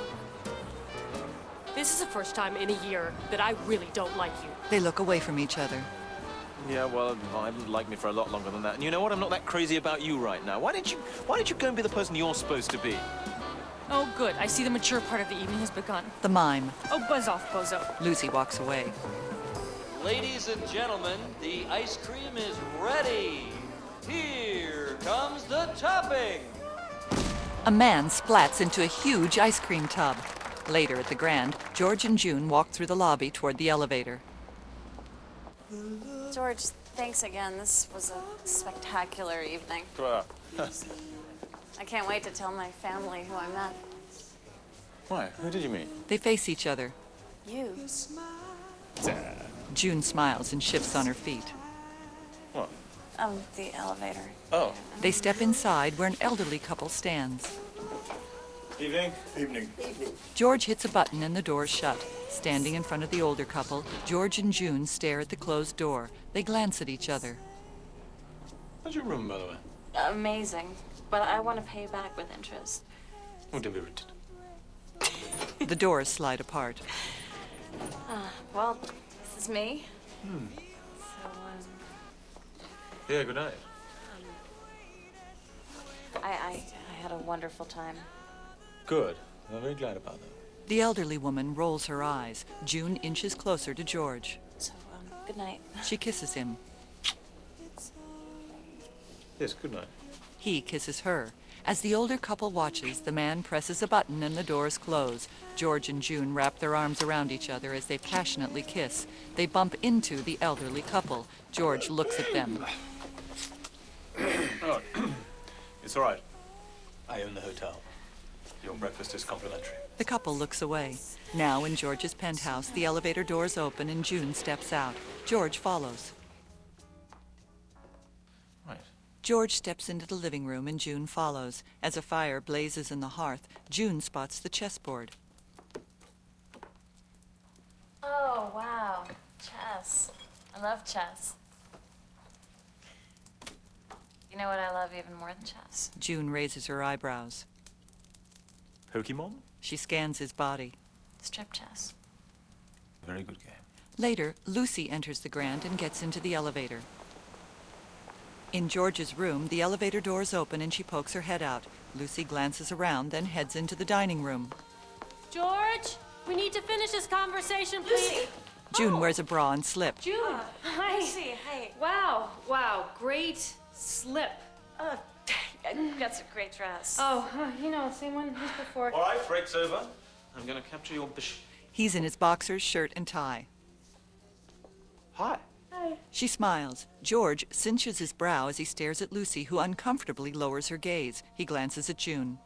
This is the first time in a year that I really don't like you. They look away from each other. Yeah, well, I haven't liked me for a lot longer than that. And you know what? I'm not that crazy about you right now. Why don't you go and be the person you're supposed to be? Oh, good. I see the mature part of the evening has begun. The mime. Oh, buzz off, bozo. Lucy walks away. Ladies and gentlemen, the ice cream is ready. Here comes the topping. A man splats into a huge ice cream tub. Later at the Grand, George and June walk through the lobby toward the elevator. George, thanks again. This was a spectacular evening. I can't wait to tell my family who I met. Why? Who did you meet? They face each other. You. June smiles and shifts on her feet. What? The elevator. Oh. They step inside where an elderly couple stands. Evening. George hits a button and the doors shut. Standing in front of the older couple, George and June stare at the closed door. They glance at each other. How's your room, by the way? Amazing. But I want to pay back with interest. Oh, don't be rude. The doors slide apart. Well, this is me. So, Yeah, good night. I had a wonderful time. Good. I'm very glad about that. The elderly woman rolls her eyes. June inches closer to George. So, good night. She kisses him. Yes, good night. He kisses her. As the older couple watches, the man presses a button and the doors close. George and June wrap their arms around each other as they passionately kiss. They bump into the elderly couple. George looks at them. Oh, it's all right. I own the hotel. Your breakfast is complimentary. The couple looks away. Now, in George's penthouse, the elevator doors open and June steps out. George follows. Right. George steps into the living room and June follows. As a fire blazes in the hearth, June spots the chessboard. Oh, wow. Chess. I love chess. You know what I love even more than chess? June raises her eyebrows. Pokemon? She scans his body. Strip chess. Very good game. Later, Lucy enters the Grand and gets into the elevator. In George's room, the elevator doors open and she pokes her head out. Lucy glances around, then heads into the dining room. George, we need to finish this conversation, please. Lucy. June wears a bra and slip. June, hi. Lucy, hey. Wow, great slip. That's a great dress. Oh, you know, same one as before. All right, break's over. I'm going to capture your bishop. He's in his boxers, shirt, and tie. Hi. Hi. She smiles. George cinches his brow as he stares at Lucy, who uncomfortably lowers her gaze. He glances at June.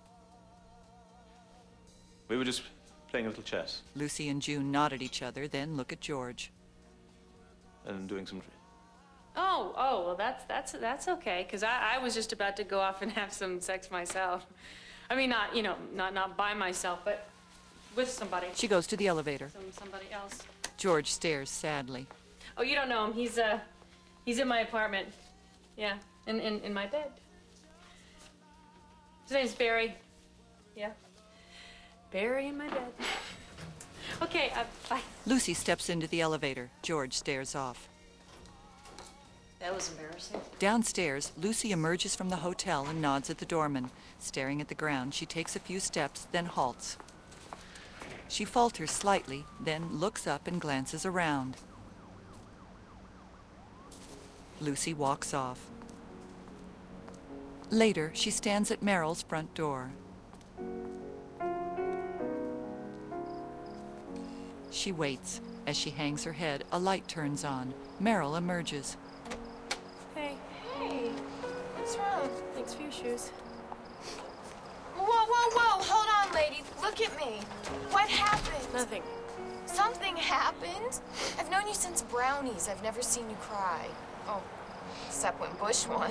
We were just playing a little chess. Lucy and June nod at each other, then look at George. And doing some... Oh, well, that's okay, because I was just about to go off and have some sex myself. I mean, not, you know, not by myself, but with somebody. She goes to the elevator. Somebody else. George stares sadly. Oh, you don't know him. He's in my apartment. Yeah, in my bed. His name's Barry. Yeah. Barry in my bed. Okay, bye. Lucy steps into the elevator. George stares off. That was embarrassing. Downstairs, Lucy emerges from the hotel and nods at the doorman. Staring at the ground, she takes a few steps, then halts. She falters slightly, then looks up and glances around. Lucy walks off. Later, she stands at Meryl's front door. She waits. As she hangs her head, a light turns on. Meryl emerges. Hey, what's wrong? Thanks for your shoes. Whoa, hold on, lady. Look at me. What happened? Nothing. Something happened? I've known you since Brownies. I've never seen you cry. Oh, except when Bush won.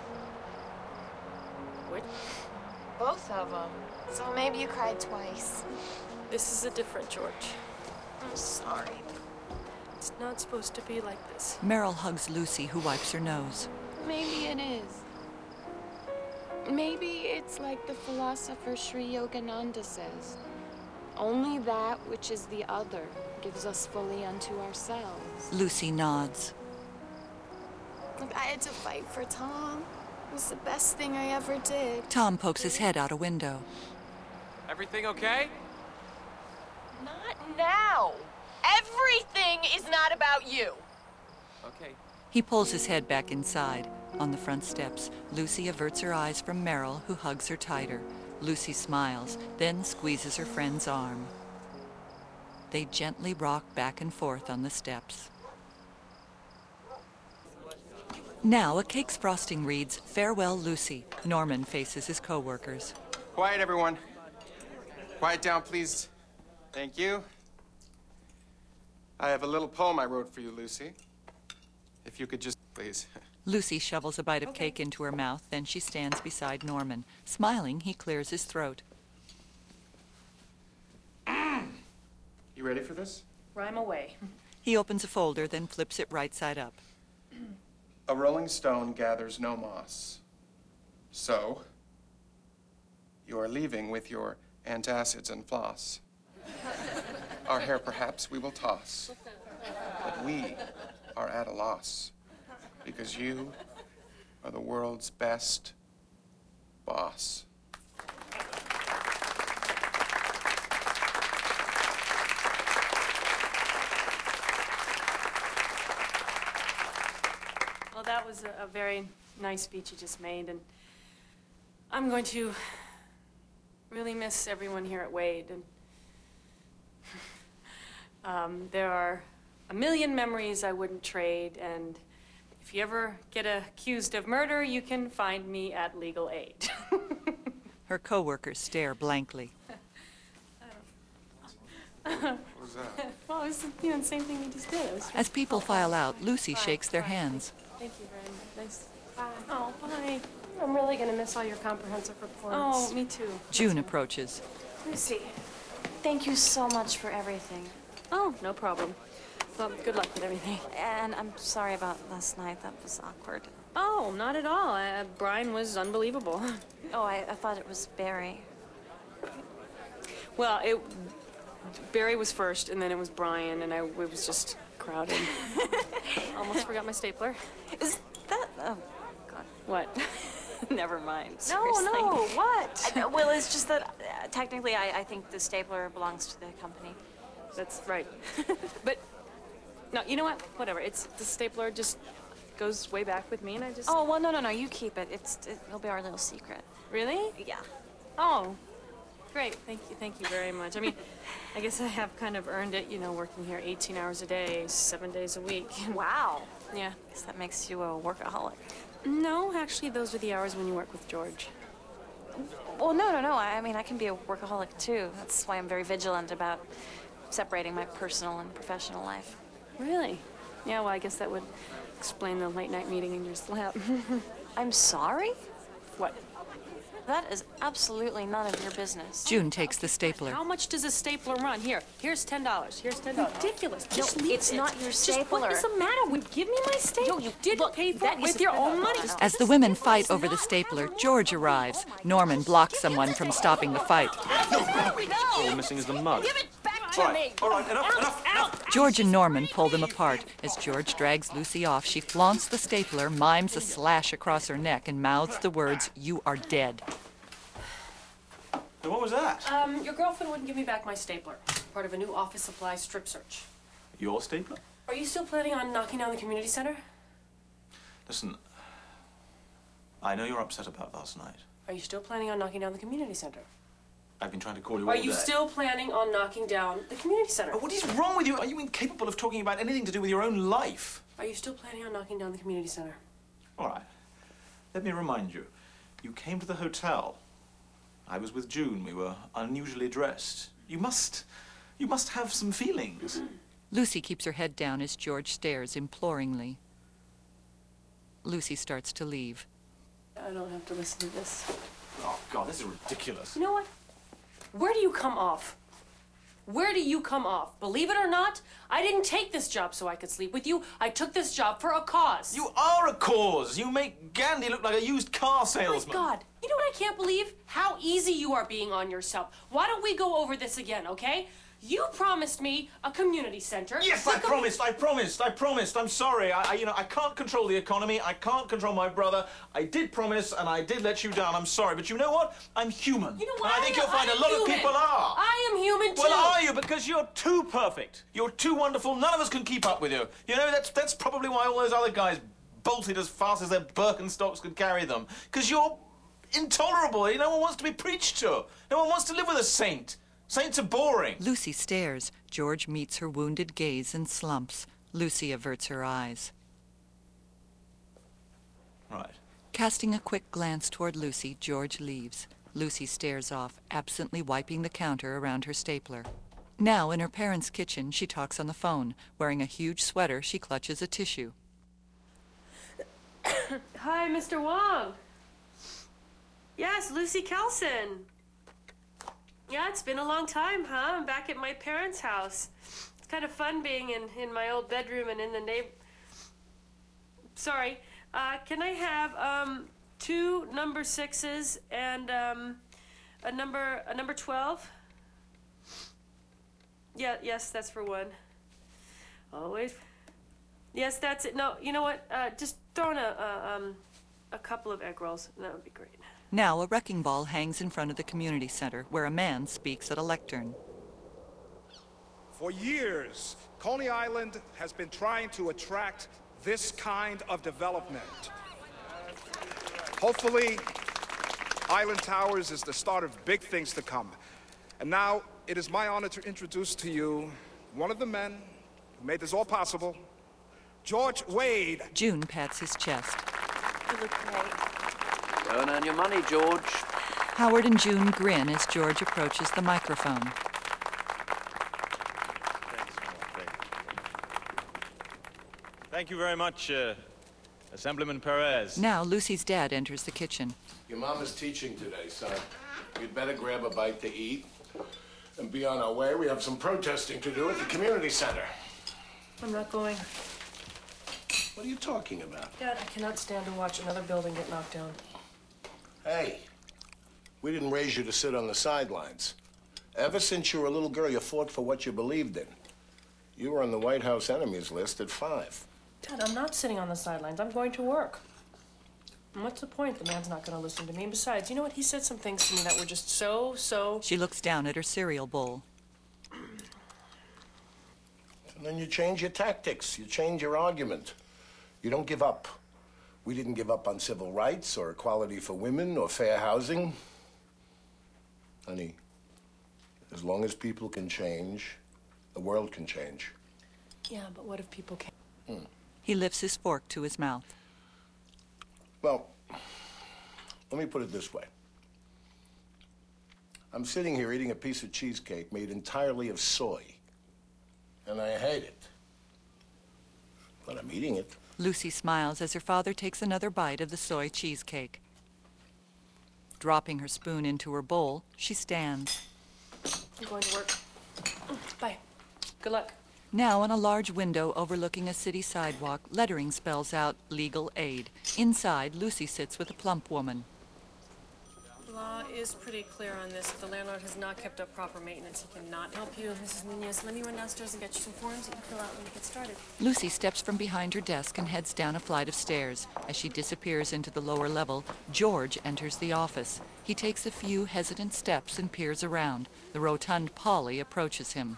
What? Both of them. So maybe you cried twice. This is a different George. I'm sorry. It's not supposed to be like this. Meryl hugs Lucy, who wipes her nose. Maybe it is. Maybe it's like the philosopher Sri Yogananda says. Only that which is the other gives us fully unto ourselves. Lucy nods. Look, I had to fight for Tom. It was the best thing I ever did. Tom pokes his head out a window. Everything okay? Not now. Everything is not about you. Okay. He pulls his head back inside. On the front steps, Lucy averts her eyes from Meryl, who hugs her tighter. Lucy smiles, then squeezes her friend's arm. They gently rock back and forth on the steps. Now, a cake's frosting reads, "Farewell, Lucy." Norman faces his co-workers. Quiet, everyone. Quiet down, please. Thank you. I have a little poem I wrote for you, Lucy. If you could just, please. Lucy shovels a bite of cake into her mouth, then she stands beside Norman. Smiling, he clears his throat. You ready for this? Rhyme away. He opens a folder, then flips it right side up. A rolling stone gathers no moss. So, you are leaving with your antacids and floss. Our hair perhaps we will toss, but we are at a loss, because you are the world's best boss. Well, that was a very nice speech you just made, and I'm going to really miss everyone here at Wade. And there are a million memories I wouldn't trade, and if you ever get accused of murder, you can find me at legal aid. Her coworkers stare blankly. What was that? Well, it was the same thing you just did. As people file out, Lucy shakes their hands. Thank you very much. Nice. Bye. Oh, bye. I'm really going to miss all your comprehensive reports. Oh, me too. June approaches. Lucy, thank you so much for everything. Oh, no problem. Well, good luck with everything. And I'm sorry about last night. That was awkward. Oh, not at all. Brian was unbelievable. Oh, I thought it was Barry. Well, Barry was first, and then it was Brian, and it was just crowded. Almost forgot my stapler. Is that... Oh, God. What? Never mind. No, what? Well, it's just that technically I think the stapler belongs to the company. That's right. But, no, you know what? Whatever. The stapler just goes way back with me, and I just... Oh, well, no, you keep it. It'll be our little secret. Really? Yeah. Oh, great. Thank you very much. I mean, I guess I have kind of earned it, working here 18 hours a day, 7 days a week. Wow. Yeah. I guess that makes you a workaholic. No, actually, those are the hours when you work with George. Well, no. I mean, I can be a workaholic, too. That's why I'm very vigilant about separating my personal and professional life. Really? Yeah, well, I guess that would explain the late-night meeting in your slap. I'm sorry? What? That is absolutely none of your business. June takes the stapler. How much does a stapler run? Here's $10. Here's $10. Ridiculous. Just leave it's not your stapler. Just what is the matter? Give me my stapler. You didn't pay for it with your own money. As the women fight over the stapler, George arrives. Norman blocks someone from stopping the fight. All we're missing is the mug. Give it back to me! All right, enough. George and Norman pull them apart. As George drags Lucy off, she flaunts the stapler, mimes a slash across her neck, and mouths the words, "You are dead." What was that? Your girlfriend wouldn't give me back my stapler. Part of a new office supply strip search. Your stapler? Are you still planning on knocking down the community center? Listen, I know you're upset about last night. Are you still planning on knocking down the community center? I've been trying to call you all Are day. you still planning on knocking down the community center? Oh, what is wrong with you? Are you incapable of talking about anything to do with your own life? Are you still planning on knocking down the community center? All right. Let me remind you. You came to the hotel. I was with June. We were unusually dressed. You must have some feelings. Lucy keeps her head down as George stares imploringly. Lucy starts to leave. I don't have to listen to this. Oh, God, this is ridiculous. You know what? Where do you come off? Where do you come off? Believe it or not, I didn't take this job so I could sleep with you. I took this job for a cause. You are a cause. You make Gandhi look like a used car salesman. My God. You know what I can't believe? How easy you are being on yourself. Why don't we go over this again, okay? You promised me a community center. Yes, I promised. I'm sorry. I can't control the economy. I can't control my brother. I did promise, and I did let you down. I'm sorry, but you know what? I'm human. You know what? And I think you'll find a lot of people are. I am human, too. Well, are you? Because you're too perfect. You're too wonderful. None of us can keep up with you. You know, that's probably why all those other guys bolted as fast as their Birkenstocks could carry them. Because you're intolerable. No one wants to be preached to. No one wants to live with a saint. Saints are boring. Lucy stares. George meets her wounded gaze and slumps. Lucy averts her eyes. Right. Casting a quick glance toward Lucy, George leaves. Lucy stares off, absently wiping the counter around her stapler. Now, in her parents' kitchen, she talks on the phone. Wearing a huge sweater, she clutches a tissue. Hi, Mr. Wong. Yes, Lucy Kelson. Yeah, it's been a long time, huh? I'm back at my parents' house. It's kind of fun being in my old bedroom and in the Sorry. Can I have 2 number 6s and a number 12? Yeah, yes, that's for 1. Always. Yes, that's it. No, you know what? Just throw in a couple of egg rolls. That would be great. Now, a wrecking ball hangs in front of the community center, where a man speaks at a lectern. For years, Coney Island has been trying to attract this kind of development. Hopefully, Island Towers is the start of big things to come. And now, it is my honor to introduce to you one of the men who made this all possible, George Wade. June pats his chest. You look great. Go and earn your money, George. Howard and June grin as George approaches the microphone. Thank you very much, Assemblyman Perez. Now Lucy's dad enters the kitchen. Your mama's teaching today, son. You'd better grab a bite to eat and be on our way. We have some protesting to do at the community center. I'm not going. What are you talking about? Dad, I cannot stand to watch another building get knocked down. Hey, we didn't raise you to sit on the sidelines. Ever since you were a little girl, you fought for what you believed in. You were on the White House enemies list at 5. Dad, I'm not sitting on the sidelines. I'm going to work. And what's the point? The man's not going to listen to me. And besides, you know what? He said some things to me that were just so... She looks down at her cereal bowl. And then you change your tactics. You change your argument. You don't give up. We didn't give up on civil rights or equality for women or fair housing. Honey, as long as people can change, the world can change. Yeah, but what if people can't? He lifts his fork to his mouth. Well, let me put it this way. I'm sitting here eating a piece of cheesecake made entirely of soy, and I hate it. But I'm eating it. Lucy smiles as her father takes another bite of the soy cheesecake. Dropping her spoon into her bowl, she stands. I'm going to work. Bye. Good luck. Now, on a large window overlooking a city sidewalk, lettering spells out legal aid. Inside, Lucy sits with a plump woman. The law is pretty clear on this. If the landlord has not kept up proper maintenance, he cannot help you. Mrs. Munoz, let me run downstairs and get you some forms you can fill out when we get started. Lucy steps from behind her desk and heads down a flight of stairs. As she disappears into the lower level, George enters the office. He takes a few hesitant steps and peers around. The rotund Polly approaches him.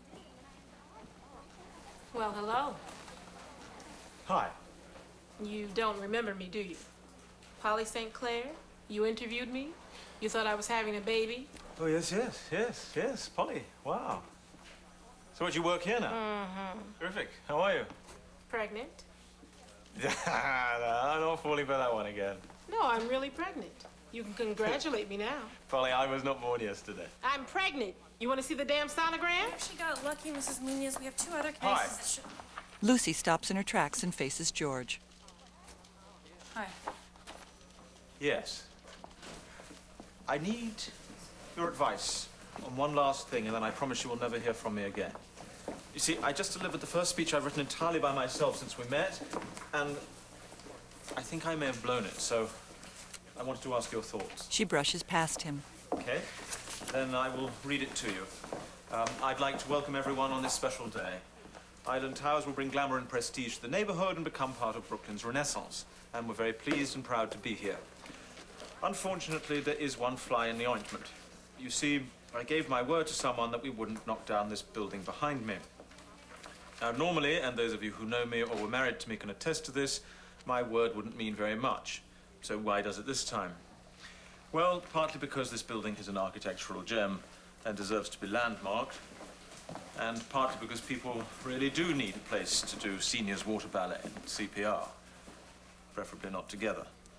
Well, hello. Hi. You don't remember me, do you? Polly St. Clair? You interviewed me? You thought I was having a baby? Oh, yes, Polly. Wow. So what, you work here now? Mm-hmm. Terrific. How are you? Pregnant? No, I'm not falling for that one again. No, I'm really pregnant. You can congratulate me now. Polly, I was not born yesterday. I'm pregnant. You want to see the damn sonogram? She got lucky, Mrs. Munoz. We have 2 other cases. Hi. Lucy stops in her tracks and faces George. Hi. Yes. I need your advice on one last thing, and then I promise you will never hear from me again. You see, I just delivered the first speech I've written entirely by myself since we met, and I think I may have blown it, so I wanted to ask your thoughts. She brushes past him. Okay, then I will read it to you. I'd like to welcome everyone on this special day. Island Towers will bring glamour and prestige to the neighborhood and become part of Brooklyn's renaissance, and we're very pleased and proud to be here. Unfortunately, there is one fly in the ointment. You see, I gave my word to someone that we wouldn't knock down this building behind me. Now, normally, and those of you who know me or were married to me can attest to this, my word wouldn't mean very much. So why does it this time? Well, partly because this building is an architectural gem and deserves to be landmarked, and partly because people really do need a place to do seniors water ballet and CPR, preferably not together.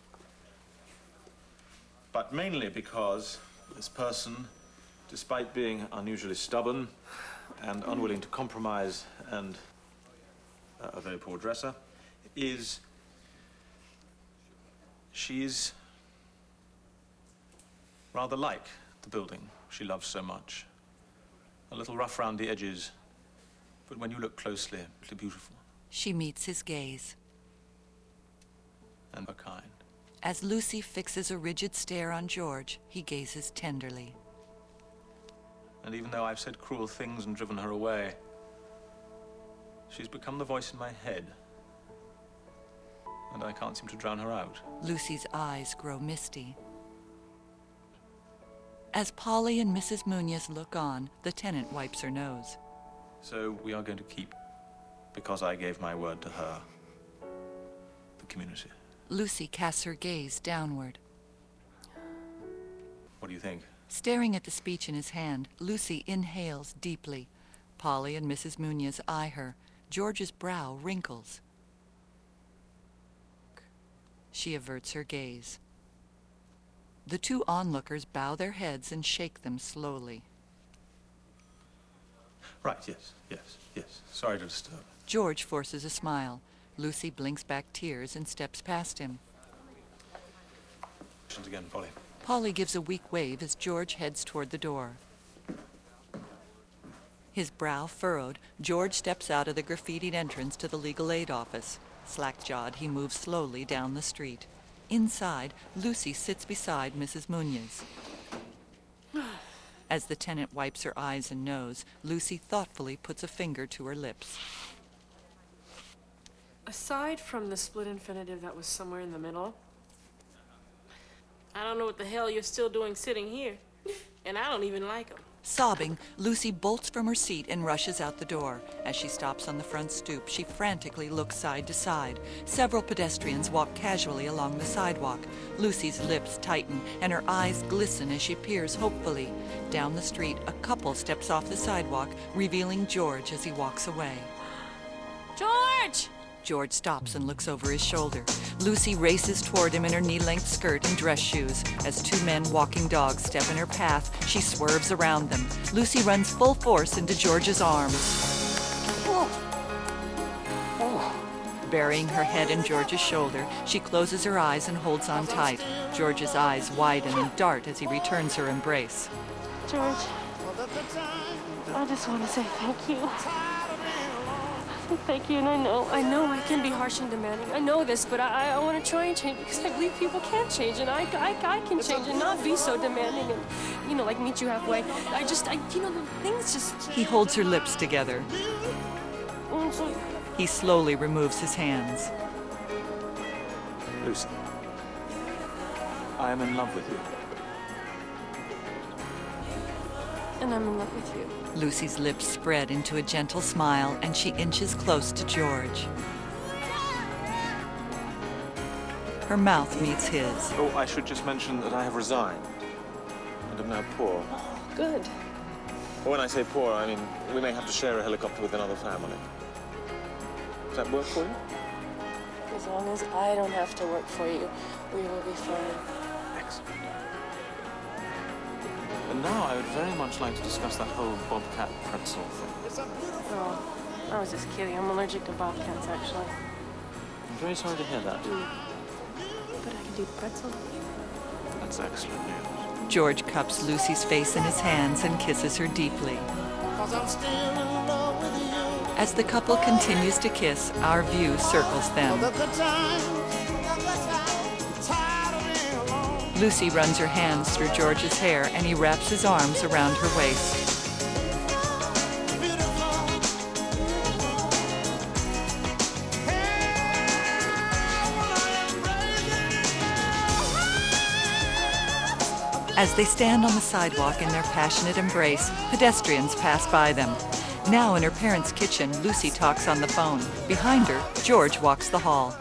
But mainly because this person, despite being unusually stubborn and unwilling to compromise and a very poor dresser, she's rather like the building she loves so much. A little rough around the edges, but when you look closely, really beautiful. She meets his gaze. And her kind. As Lucy fixes a rigid stare on George, he gazes tenderly. And even though I've said cruel things and driven her away, she's become the voice in my head. And I can't seem to drown her out. Lucy's eyes grow misty. As Polly and Mrs. Munoz look on, the tenant wipes her nose. So we are going to keep, because I gave my word to her, the community. Lucy casts her gaze downward. What do you think? Staring at the speech in his hand, Lucy inhales deeply. Polly and Mrs. Munoz eye her. George's brow wrinkles. She averts her gaze. The two onlookers bow their heads and shake them slowly. Right, yes. Sorry to disturb. George forces a smile. Lucy blinks back tears and steps past him. Again, Polly. Polly gives a weak wave as George heads toward the door. His brow furrowed, George steps out of the graffitied entrance to the legal aid office. Slack-jawed, he moves slowly down the street. Inside, Lucy sits beside Mrs. Munoz. As the tenant wipes her eyes and nose, Lucy thoughtfully puts a finger to her lips. Aside from the split infinitive that was somewhere in the middle, I don't know what the hell you're still doing sitting here. And I don't even like them. Sobbing, Lucy bolts from her seat and rushes out the door. As she stops on the front stoop, she frantically looks side to side. Several pedestrians walk casually along the sidewalk. Lucy's lips tighten and her eyes glisten as she peers hopefully. Down the street, a couple steps off the sidewalk, revealing George as he walks away. George! George stops and looks over his shoulder. Lucy races toward him in her knee-length skirt and dress shoes. As two men walking dogs step in her path, she swerves around them. Lucy runs full force into George's arms. Burying her head in George's shoulder, she closes her eyes and holds on tight. George's eyes widen and dart as he returns her embrace. George, I just want to say thank you. Thank you, and I know I can be harsh and demanding. I know this, but I want to try and change because I believe people can change, and I can change and not be so demanding and, like meet you halfway. The things just... He holds her lips together. He slowly removes his hands. Lucy, I am in love with you. And I'm in love with you. Lucy's lips spread into a gentle smile, and she inches close to George. Her mouth meets his. Oh, I should just mention that I have resigned and am now poor. Good. Well, when I say poor, I mean we may have to share a helicopter with another family. Does that work for you? As long as I don't have to work for you, we will be fine. Excellent. And now I would very much like to discuss that whole bobcat pretzel thing. Oh, I was just kidding. I'm allergic to bobcats, actually. I'm very sorry to hear that. But I can do pretzel. That's excellent news. George cups Lucy's face in his hands and kisses her deeply. As the couple continues to kiss, our view circles them. Lucy runs her hands through George's hair and he wraps his arms around her waist. As they stand on the sidewalk in their passionate embrace, pedestrians pass by them. Now in her parents' kitchen, Lucy talks on the phone. Behind her, George walks the hall.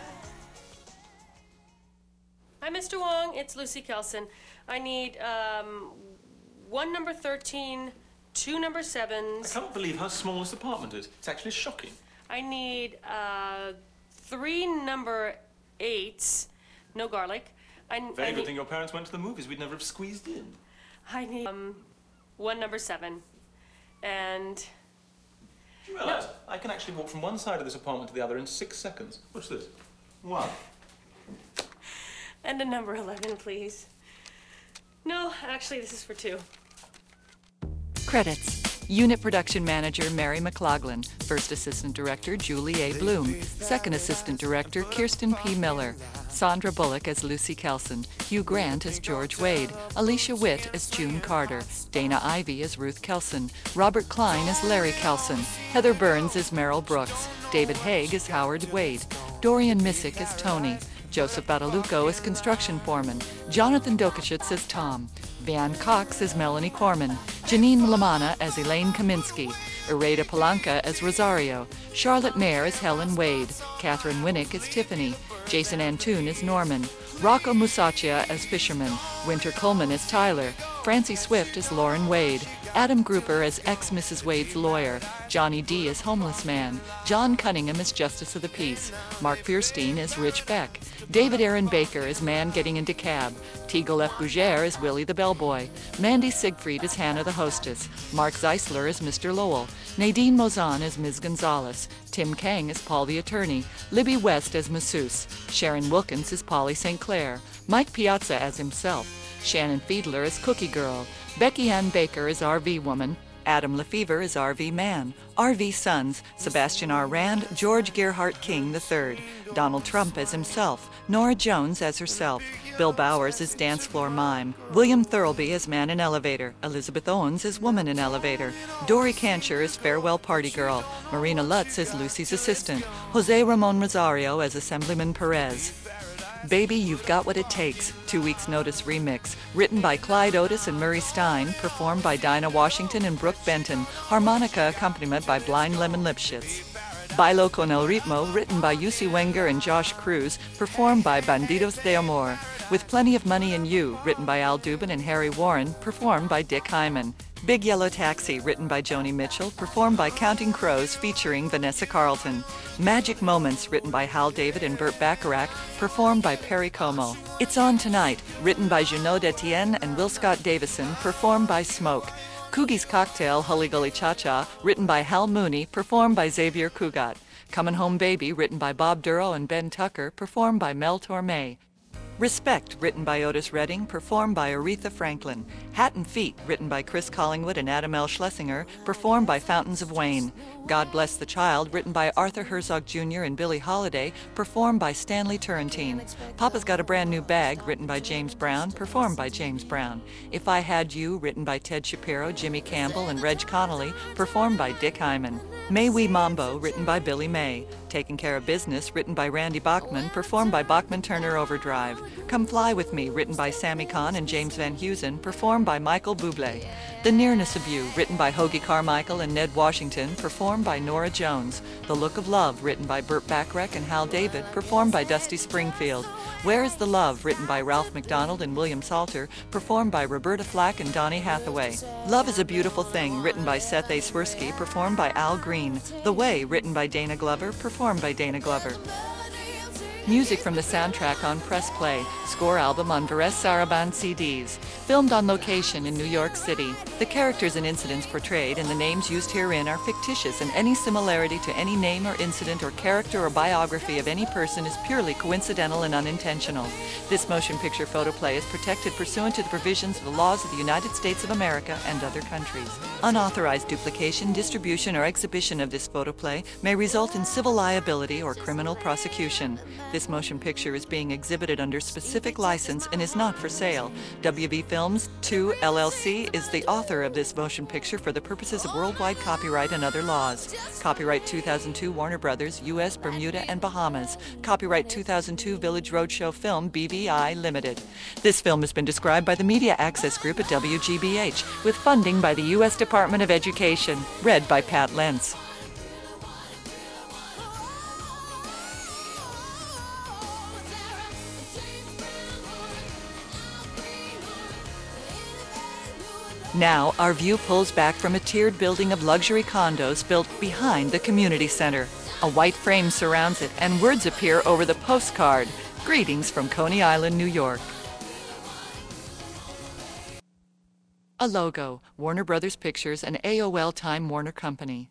Hi, Mr. Wong. It's Lucy Kelson. I need 1 number 13, 2 number 7s. I cannot believe how small this apartment is. It's actually shocking. I need 3 number 8s, no garlic. Very good thing your parents went to the movies. We'd never have squeezed in. I need 1 number 7. And... Do you realize I can actually walk from one side of this apartment to the other in 6 seconds? What's this? 1. And a number 11, please. No, actually, this is for 2. Credits. Unit Production Manager Mary McLaughlin. First Assistant Director Julie A. Bloom. Second Assistant Director Kirsten P. Miller. Sandra Bullock as Lucy Kelson. Hugh Grant as George Wade. Alicia Witt as June Carter. Dana Ivey as Ruth Kelson. Robert Klein as Larry Kelson. Heather Burns as Merrill Brooks. David Haig as Howard Wade. Dorian Missick as Tony. Joseph Badalucco as construction foreman. Jonathan Dokashitz as Tom. Van Cox as Melanie Corman. Janine Lamanna as Elaine Kaminsky. Ireda Palanca as Rosario. Charlotte Mayer as Helen Wade. Catherine Winnick as Tiffany. Jason Antoon as Norman. Rocco Musacchia as Fisherman. Winter Coleman as Tyler. Francie Swift as Lauren Wade, Adam Grouper as ex-Mrs. Wade's lawyer, Johnny D. as homeless man, John Cunningham as Justice of the Peace, Mark Fierstein as Rich Beck, David Aaron Baker as man getting into cab, Teagle F. Bougere as Willie the bellboy, Mandy Siegfried as Hannah the hostess, Mark Zeisler as Mr. Lowell, Nadine Mozan as Ms. Gonzalez, Tim Kang as Paul the attorney, Libby West as masseuse, Sharon Wilkins as Polly St. Clair, Mike Piazza as himself, Shannon Fiedler as Cookie Girl, Becky Ann Baker as RV Woman, Adam Lefevre as RV Man, RV Sons, Sebastian R. Rand, George Gerhardt King III, Donald Trump as himself, Nora Jones as herself, Bill Bowers as Dance Floor Mime, William Thirlby as Man in Elevator, Elizabeth Owens as Woman in Elevator, Dory Cancher as Farewell Party Girl, Marina Lutz as Lucy's assistant, Jose Ramon Rosario as Assemblyman Perez. Baby, You've Got What It Takes, 2 Weeks Notice remix, written by Clyde Otis and Murray Stein, performed by Dinah Washington and Brooke Benton, harmonica accompaniment by Blind Lemon Lipschitz. Bailo con el Ritmo, written by Yussi Wenger and Josh Cruz, performed by Bandidos de Amor. With Plenty of Money in You, written by Al Dubin and Harry Warren, performed by Dick Hyman. Big Yellow Taxi, written by Joni Mitchell, performed by Counting Crows, featuring Vanessa Carlton. Magic Moments, written by Hal David and Burt Bacharach, performed by Perry Como. It's On Tonight, written by Junot Etienne and Will Scott Davison, performed by Smoke. Coogie's Cocktail, Hully Gully Cha-Cha, written by Hal Mooney, performed by Xavier Cugat. Comin' Home Baby, written by Bob Duro and Ben Tucker, performed by Mel Torme. Respect, written by Otis Redding, performed by Aretha Franklin. Hat and Feet, written by Chris Collingwood and Adam L. Schlesinger, performed by Fountains of Wayne. God Bless the Child, written by Arthur Herzog Jr. and Billie Holiday, performed by Stanley Turrentine. Papa's Got a Brand New Bag, written by James Brown, performed by James Brown. If I Had You, written by Ted Shapiro, Jimmy Campbell, and Reg Connolly, performed by Dick Hyman. May We Mambo, written by Billy May. Taking Care of Business, written by Randy Bachman, performed by Bachman Turner Overdrive. Come Fly With Me, written by Sammy Kahn and James Van Heusen, performed by Michael Bublé. The Nearness of You, written by Hoagie Carmichael and Ned Washington, performed by Nora Jones. The Look of Love, written by Burt Bacharach and Hal David, performed by Dusty Springfield. Where Is the Love, written by Ralph McDonald and William Salter, performed by Roberta Flack and Donny Hathaway. Love is a Beautiful Thing, written by Seth A. Swirsky, performed by Al Green. The Way, written by Dana Glover, performed by Dana Glover. Music from the soundtrack on Press Play, score album on Vares Sarabande CDs. Filmed on location in New York City. The characters and incidents portrayed and the names used herein are fictitious, and any similarity to any name or incident or character or biography of any person is purely coincidental and unintentional. This motion picture photoplay is protected pursuant to the provisions of the laws of the United States of America and other countries. Unauthorized duplication, distribution, or exhibition of this photoplay may result in civil liability or criminal prosecution. This motion picture is being exhibited under specific license and is not for sale. WV Films 2 LLC is the author of this motion picture for the purposes of worldwide copyright and other laws. Copyright 2002 Warner Brothers, U.S., Bermuda, and Bahamas. Copyright 2002 Village Roadshow Film, BVI Limited. This film has been described by the Media Access Group at WGBH with funding by the U.S. Department of Education. Read by Pat Lentz. Now, our view pulls back from a tiered building of luxury condos built behind the community center. A white frame surrounds it, and words appear over the postcard. Greetings from Coney Island, New York. A logo, Warner Brothers Pictures and AOL Time Warner Company.